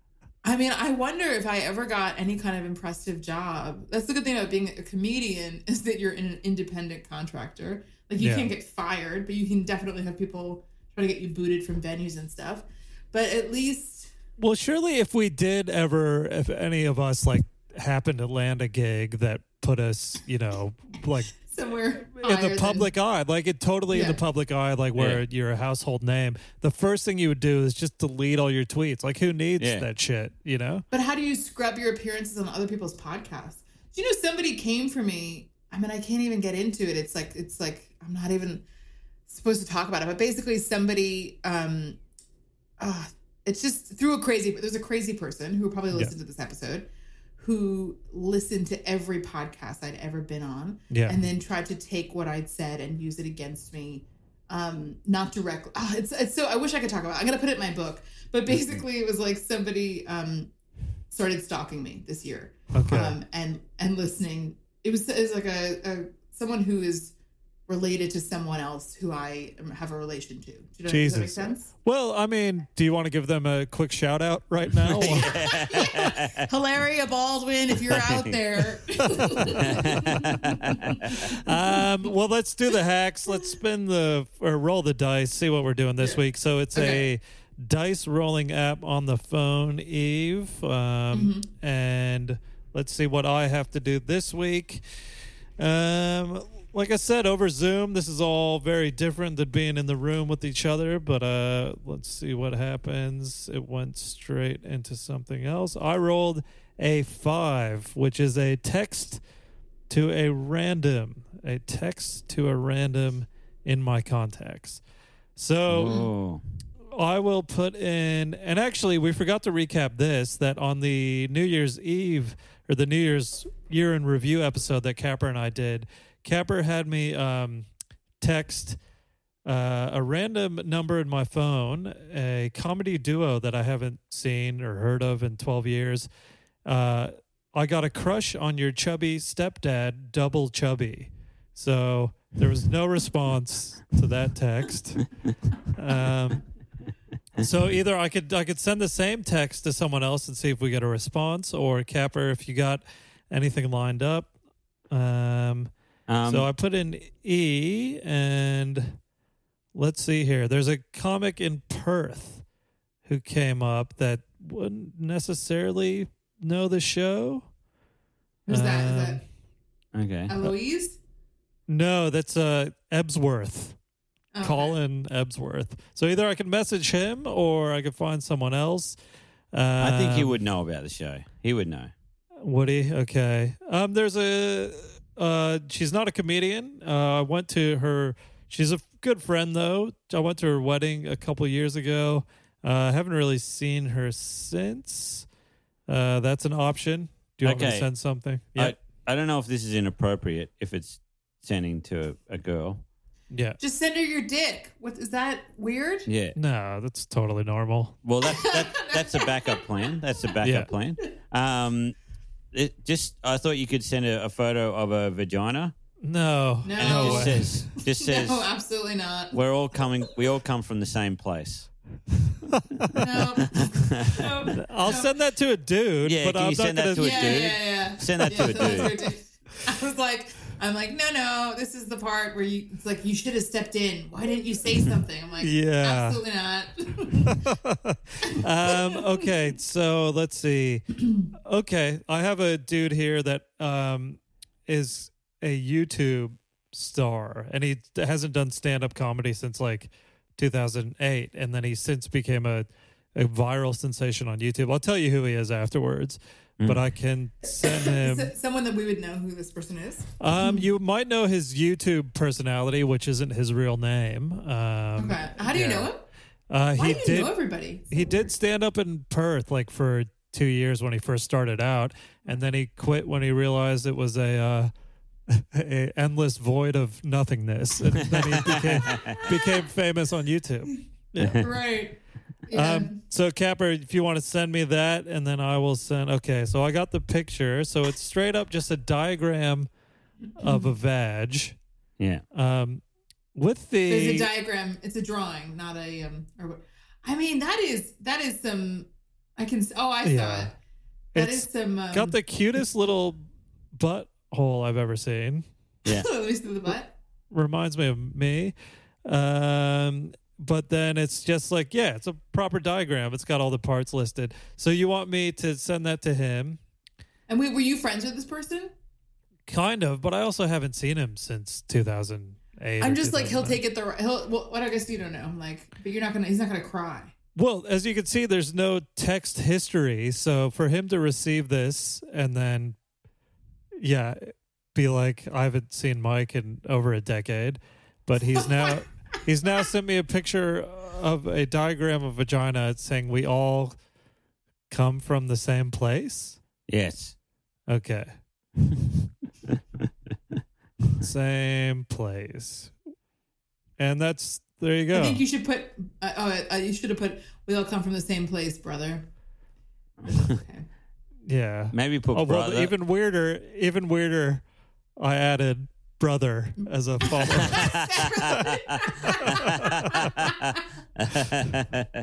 I mean, I wonder if I ever got any kind of impressive job. That's the good thing about being a comedian is that you're an independent contractor. Like you Yeah. can't get fired, but you can definitely have people try to get you booted from venues and stuff. But at least, Well, surely if we did ever, if any of us like happened to land a gig that put us, you know, like somewhere in higher the than- public eye, like it totally in Yeah. the public eye, like where Yeah. you're a household name, the first thing you would do is just delete all your tweets. Like who needs Yeah. that shit, you know? But how do you scrub your appearances on other people's podcasts? Do you know somebody came for me? I mean, I can't even get into it. It's like it's like I'm not even supposed to talk about it. But basically, somebody, um, uh, it's just through a crazy. There's a crazy person who probably listened to this episode, who listened to every podcast I'd ever been on, Yeah. and then tried to take what I'd said and use it against me. Um, not directly. Oh, it's it's so. I wish I could talk about it. I'm gonna put it in my book. But basically, it was like somebody um, started stalking me this year, Okay. um, and and listening. It was, it was like a, a someone who is related to someone else who I have a relation to. Do you know, does that make Jesus. sense? Well, I mean, do you want to give them a quick shout out right now? Hilaria Baldwin, if you're out there. um, well, let's do the hacks. Let's spin the or roll the dice. See what we're doing this Yeah. week. So it's Okay. a dice rolling app on the phone, Eve. Um, Mm-hmm. And let's see what I have to do this week. Um, like I said, over Zoom, this is all very different than being in the room with each other. But uh, let's see what happens. It went straight into something else. I rolled a five, which is a text to a random, a text to a random in my contacts. So Oh. I will put in, and actually, we forgot to recap this, that on the New Year's Eve or the New Year's year in review episode that Capper and I did, Capper had me um, text uh, a random number in my phone, a comedy duo that I haven't seen or heard of in twelve years. Uh, I got a crush on your chubby stepdad, double chubby. So there was no response to that text. Um, so either I could I could send the same text to someone else and see if we get a response, or Capper, if you got anything lined up. Um, Um, so I put in E, and let's see here. There's a comic in Perth who came up that wouldn't necessarily know the show. Who's that? Is Um, that okay. Eloise? No, that's uh, Ebsworth. Okay. Colin Ebsworth. So either I can message him or I could find someone else. I think he Um, would know about the show. He would know. Would he? Okay. Um, there's a. Uh, she's not a comedian. Uh, I went to her. She's a good friend though. I went to her wedding a couple years ago. I uh, haven't really seen her since. Uh, that's an option. Do you want me to Okay. send something? I, I don't know if this is inappropriate, if it's sending to a, a girl. Yeah. Just send her your dick. What is that weird? Yeah. No, that's totally normal. Well, that's that, that's a backup plan. That's a backup Yeah. plan. Um, it just I thought you could send a, a photo of a vagina, No. No. and No it just way. says just says No, absolutely not. we're all coming. We all come from the same place. No. no. I'll send that to a dude, Yeah, but can I'm you not send that gonna. to a yeah, dude? yeah, yeah. Send that Yeah, to a send that dude. to a dude. I was like, I'm like, no, no, this is the part where you. It's like you should have stepped in. Why didn't you say something? I'm like, Yeah. absolutely not. um, okay, so let's see. Okay, I have a dude here that um, is a YouTube star, and he hasn't done stand-up comedy since like two thousand eight, and then he since became a, a viral sensation on YouTube. I'll tell you who he is afterwards, mm. but I can send him... Is it someone that we would know who this person is? Um, you might know his YouTube personality, which isn't his real name. Um, okay. How do you yeah. know him? Uh, Why he do you did, know everybody? He did stand up in Perth like for two years when he first started out, and then he quit when he realized it was a, uh, a endless void of nothingness, and then he became became famous on YouTube. Yeah. Right. Yeah. Um, so Capper, if you want to send me that, and then I will send. Okay, so I got the picture. So it's straight up just a diagram of a vag. Yeah. Um, with the There's a diagram. It's a drawing, not a um. Or I mean, that is that is some. I can. Oh, I saw Yeah. it. That It's is some. Um, got the cutest little butthole I've ever seen. Yeah. Let me see the butt. Reminds me of me. Um, but then it's just like, yeah, it's a proper diagram. It's got all the parts listed. So you want me to send that to him? And we, were you friends with this person? Kind of, but I also haven't seen him since two thousand eight. I'm or just like he'll two thousand nine. take it the he'll. Well, what I guess you don't know. I'm like, but you're not gonna. He's not gonna cry. Well, as you can see, there's no text history. So for him to receive this and then, yeah, be like, I haven't seen Mike in over a decade, but he's now he's now sent me a picture of a diagram of vagina saying we all come from the same place. Yes. Okay. Same place. And that's, there you go. I think you should put. Uh, oh, uh, you should have put. We all come from the same place, brother. Okay. Yeah. Maybe put Oh, well, brother. even weirder, even weirder, I added brother as a follow.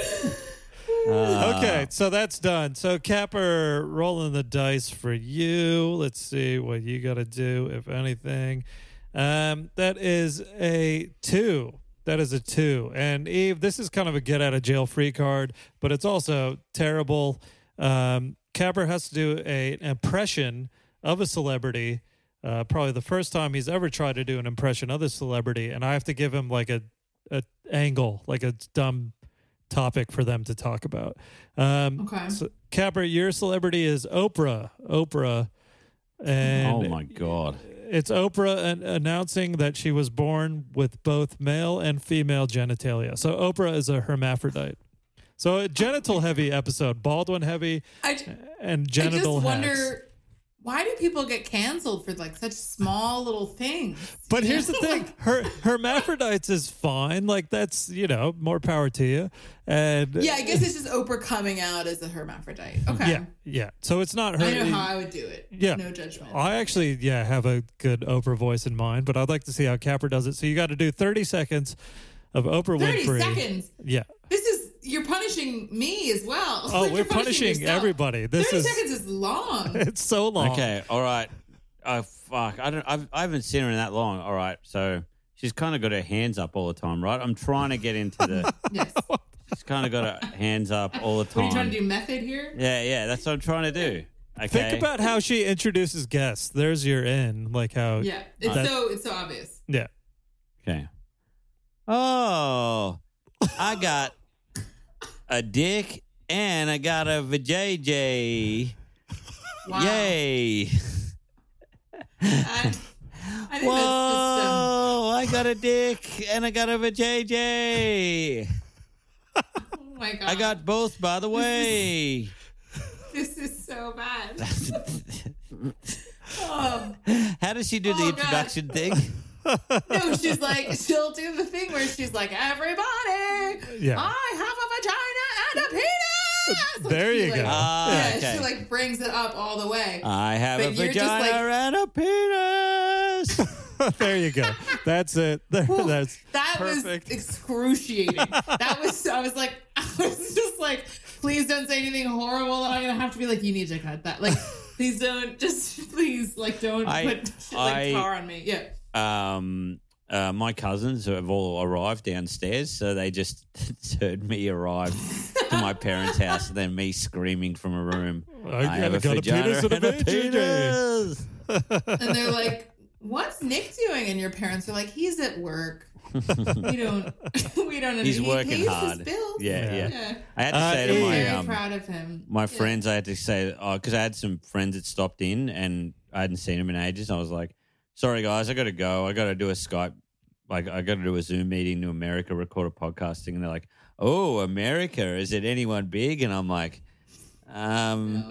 Okay, so that's done. So Capper, rolling the dice for you. Let's see what you got to do, if anything. Um, that is a two. That is a two. And Eve, this is kind of a get out of jail free card, but it's also terrible. Um, Capper has to do a, an impression of a celebrity. Uh, probably the first time he's ever tried to do an impression of a celebrity, and I have to give him like a, a angle, like a dumb topic for them to talk about. Um, Okay. So, Capper, your celebrity is Oprah. Oprah. And Oh my God. it's Oprah an- announcing that she was born with both male and female genitalia. So Oprah is a hermaphrodite. So a genital heavy episode, Baldwin heavy I, j- and I genital just hacks. wonder why do people get canceled for like such small little things? But You here's the know? thing: her hermaphrodites is fine. Like that's you know more power to you. And Yeah, I guess it's just Oprah coming out as a hermaphrodite. Okay. yeah, yeah. So it's not her. I know how I would do it. Yeah. No judgment. I actually, yeah, have a good Oprah voice in mind, but I'd like to see how Capper does it. So you got to do thirty seconds of Oprah thirty Winfrey. seconds. Yeah. This is, you're punishing me as well. Oh, Like, we're you're punishing yourself. everybody. This thirty is seconds is long. it's so long. Okay. All right. Oh fuck. I don't. I've, I haven't seen her in that long. All right. So she's kind of got her hands up all the time, right? I'm trying to get into the. Yes. She's kind of got her hands up all the What are time. you trying to do, method here? Yeah, yeah. That's what I'm trying to do. Okay. Think about how she introduces guests. There's your in, like how. Yeah. It's That- so it's so obvious. Yeah. Okay. Oh, I got a dick and I got a vajayjay. Wow. Yay. I, I think that's just um, Whoa, I got a dick and I got a vajayjay. oh my god. I got both, by the way. this is so bad. um, How does she do the Oh, God. introduction thing? no, she's like she'll do the thing where she's like, everybody, Yeah. I have a vagina and a penis. Like, There she, you like, go. Ah, Yeah, okay. she like brings it up all the way. I have But a you're just vagina like- and a penis. There you go. That's it. There, Whew, that's that perfect. was excruciating. That was I was like I was just like, please don't say anything horrible that I'm gonna have to be like, you need to cut that. Like, please don't. Just please, like, don't I- put shit like I- tar on me. Yeah. Um, uh, my cousins have all arrived downstairs, so they just heard me arrive to my parents' house, and then me screaming from a room. I, I got a penis and a vagina. penis. And they're like, "What's Nick doing?" And your parents are like, "He's at work. We don't. We don't. He's he working pays hard. His bills. Yeah, yeah. yeah. I had to Uh, say to Eve. my Very um, proud of him. my Yeah. friends, I had to say, oh, because I had some friends that stopped in and I hadn't seen them in ages. I was like, sorry, guys, I got to go. I got to do a Skype, like, I got to do a Zoom meeting to America, record a podcasting. And they're like, oh, America, is it anyone big? And I'm like, um,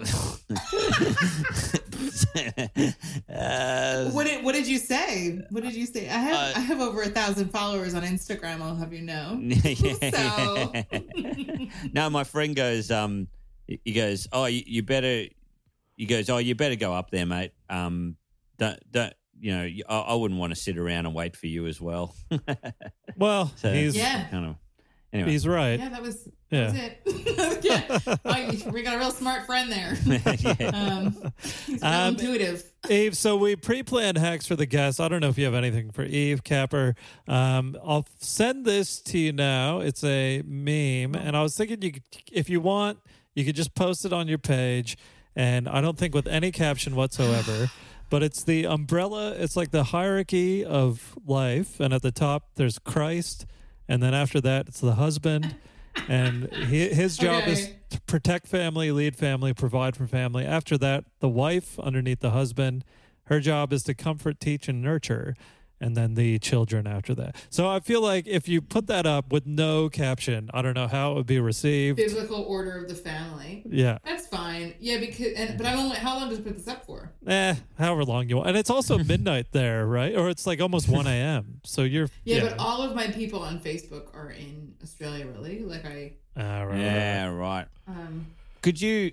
uh, What did What did you say? What did you say? I have Uh, I have over a thousand followers on Instagram. I'll have you know. So No, my friend goes, um, he goes, oh, you, you better, he goes, oh, you better go up there, mate. Um, don't, don't, you know, I, I wouldn't want to sit around and wait for you as well. Well, So, he's Yeah. kind of, anyway. he's right. yeah, that was Yeah. that was it. Yeah, I- we got a real smart friend there. Yeah. Um, he's real Um, intuitive. Eve, so we pre-planned hacks for the guests. I don't know if you have anything for Eve, Capper. Um, I'll send this to you now. It's a meme, and I was thinking you could, if you want, you could just post it on your page, and I don't think with any caption whatsoever. But it's the umbrella. It's like the hierarchy of life, and at the top there's Christ, and then after that it's the husband. And he, his job Okay. is to protect family, lead family, provide for family. After that, the wife underneath the husband, her job is to comfort, teach, and nurture. And then the children after that. So I feel like if you put that up with no caption, I don't know how it would be received. Biblical order of the family. Yeah. That's fine. Yeah, because and but I'm only how long does it put this up for? Eh, however long you want. And it's also midnight there, right? Or it's like almost one a.m. So you're. Yeah, but all of my people on Facebook are in Australia. Really, like I. Ah, right, Yeah, right. right. Um, Could you,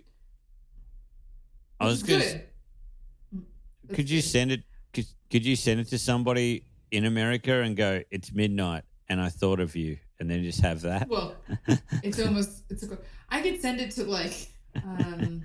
I was it's going good. to, could you send it, could, could you send it to somebody in America and go, it's midnight and I thought of you, and then just have that? Well, it's almost it's a. I could send it to like. Um,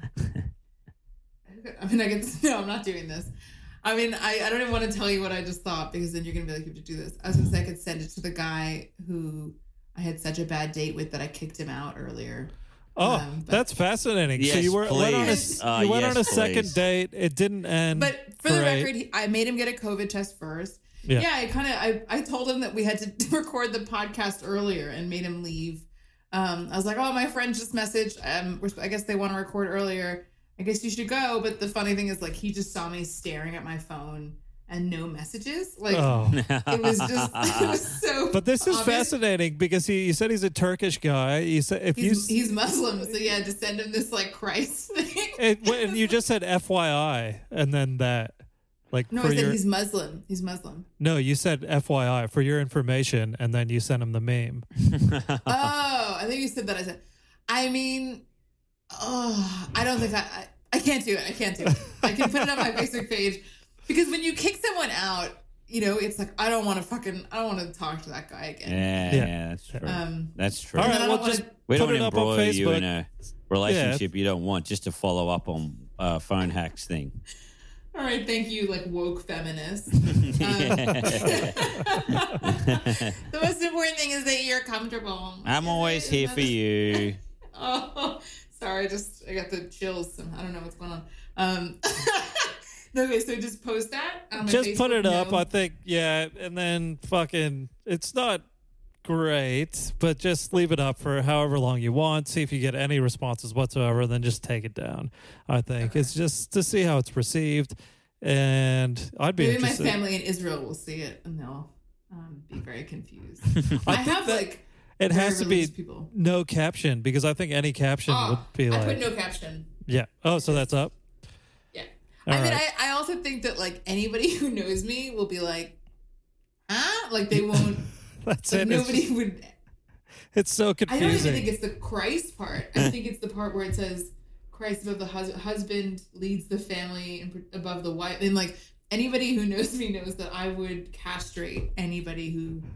I mean, I could. No, I'm not doing this. I mean, I, I don't even want to tell you what I just thought because then you're gonna be like, you have to do this. I was gonna say I could send it to the guy who I had such a bad date with that I kicked him out earlier. Oh, Um, but- that's fascinating. so Yes, you were, went on a, please. Uh, you went yes, on a second please. date. It didn't end. But for the great. record, he, I made him get a COVID test first. Yeah. Yeah, I kind of I, I told him that we had to record the podcast earlier and made him leave. Um, I was like, oh, my friend just messaged. Um, we're, I guess they want to record earlier. I guess you should go. But the funny thing is, like, he just saw me staring at my phone and no messages. Like, Oh. it was just it was so. But this is obvious. fascinating because he you said he's a Turkish guy. You said if you He's, s- he's Muslim, so yeah, to send him this like Christ thing. it, when you just said F Y I and then that like No, for I said your he's Muslim. He's Muslim. no, you said F Y I for your information and then you sent him the meme. Oh, I think you said that. I said, I mean, oh, I don't think I, I, I can't do it. I can't do it. I can put it on my Facebook page because when you kick someone out, you know, it's like, I don't want to fucking, I don't want to talk to that guy again. Yeah, Yeah. yeah, that's true. Um, that's true. All And right, then I well don't wanna- just We put don't it up on embroil you Facebook. in a relationship you don't want, just to follow up on uh, phone hacks thing. All right, thank you, like woke feminist. The most important thing is that you're comfortable. I'm always here for you. Oh, sorry, I just I got the chills. I don't know what's going on. Um, okay, so just post that. On my Just put Facebook? it up, No. I think, yeah, and then fucking it's not great, but just leave it up for however long you want. See if you get any responses whatsoever, then just take it down. I think it's just to see how it's received, and I'd be Maybe my interested. family in Israel will see it and they'll um, be very confused. I I, think have that like it very has to be religious people. no caption because I think any caption Oh, would be I like, put no caption. yeah. Oh, so that's up. Yeah, All I mean, right. I, I also think that like anybody who knows me will be like, huh? Like they won't. That's Like it. It's, nobody just- would. it's so I don't even confusing. think it's the Christ part. I think it's the part where it says Christ above the hus- husband leads the family and pr- above the wife. And like anybody who knows me knows that I would castrate anybody who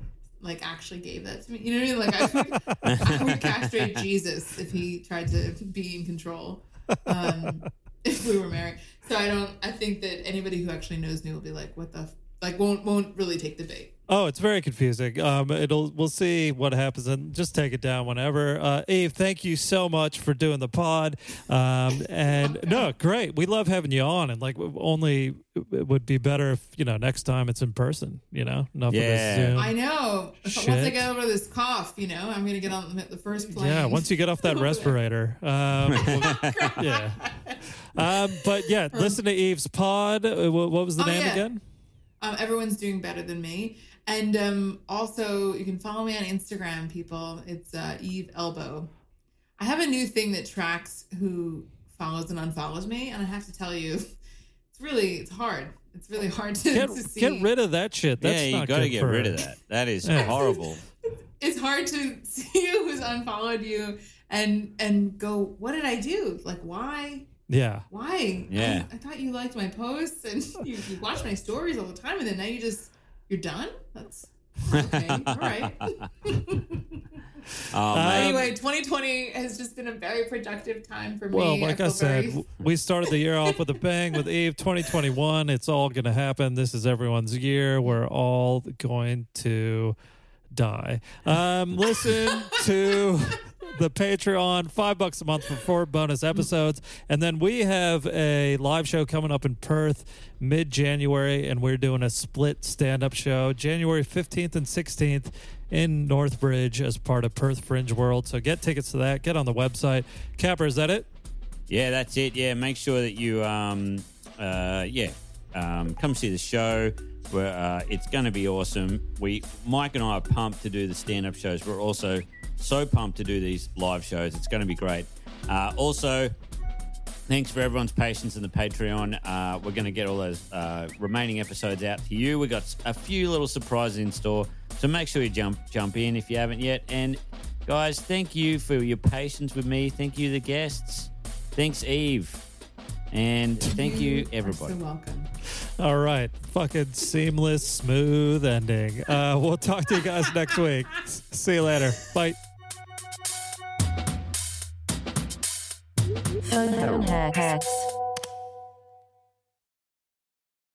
like actually gave that to me. You know what I mean? Like I would, I would castrate Jesus if he tried to be in control. Um, if we were married. So I don't. I think that anybody who actually knows me will be like, "What the." F-? Like won't won't really take the bait. Oh, it's very confusing. Um, it'll we'll see what happens and just take it down whenever. Uh, Eve, thank you so much for doing the pod. Um, and no, great. We love having you on. And like, only it would be better if you know next time it's in person. You know, not Yeah. for this Zoom. I know. Shit. Once I get over this cough, you know, I'm gonna get on the first plane. Yeah, once you get off that respirator. Um, we'll- yeah. Um, but yeah, listen to Eve's pod. Uh, What, what was the Oh, name yeah. again? Um, everyone's doing better than me. And um, also, you can follow me on Instagram, people. It's uh, Eve Elbow. I have a new thing that tracks who follows and unfollows me, and I have to tell you, it's really it's hard. It's really hard to, Get, to see. get rid of that shit. That's yeah, you not got to good get for- rid of that. That is Yeah. horrible. It's hard to see who's unfollowed you and and go, what did I do? Like, why? Yeah. Why? Yeah. I, I thought you liked my posts and you, you watch my stories all the time, and then now you just you're done. That's okay. All right. Oh, man. Anyway, twenty twenty has just been a very productive time for me. Well, like I, feel said, very- w we started the year off with a bang with Eve. twenty twenty-one, it's all going to happen. This is everyone's year. We're all going to die. Um, listen to the Patreon, five bucks a month for four bonus episodes. And then we have a live show coming up in Perth mid-January, and we're doing a split stand-up show January fifteenth and sixteenth in Northbridge as part of Perth Fringe World. So get tickets to that. Get on the website. Capper, is that it? Yeah, that's it. Yeah, make sure that you, um, uh, yeah, um, come see the show. Where uh, it's going to be awesome. We, Mike and I, are pumped to do the stand-up shows. We're also so pumped to do these live shows. It's going to be great. Uh, also, thanks for everyone's patience in the Patreon. Uh, we're going to get all those uh, remaining episodes out to you. We got a few little surprises in store, so make sure you jump jump in if you haven't yet. And guys, thank you for your patience with me. Thank you, the guests. Thanks, Eve. And thank you, everybody. You're so welcome. All right. Fucking seamless, smooth ending. Uh, we'll talk to you guys next week. See you later. Bye. Phone hacks.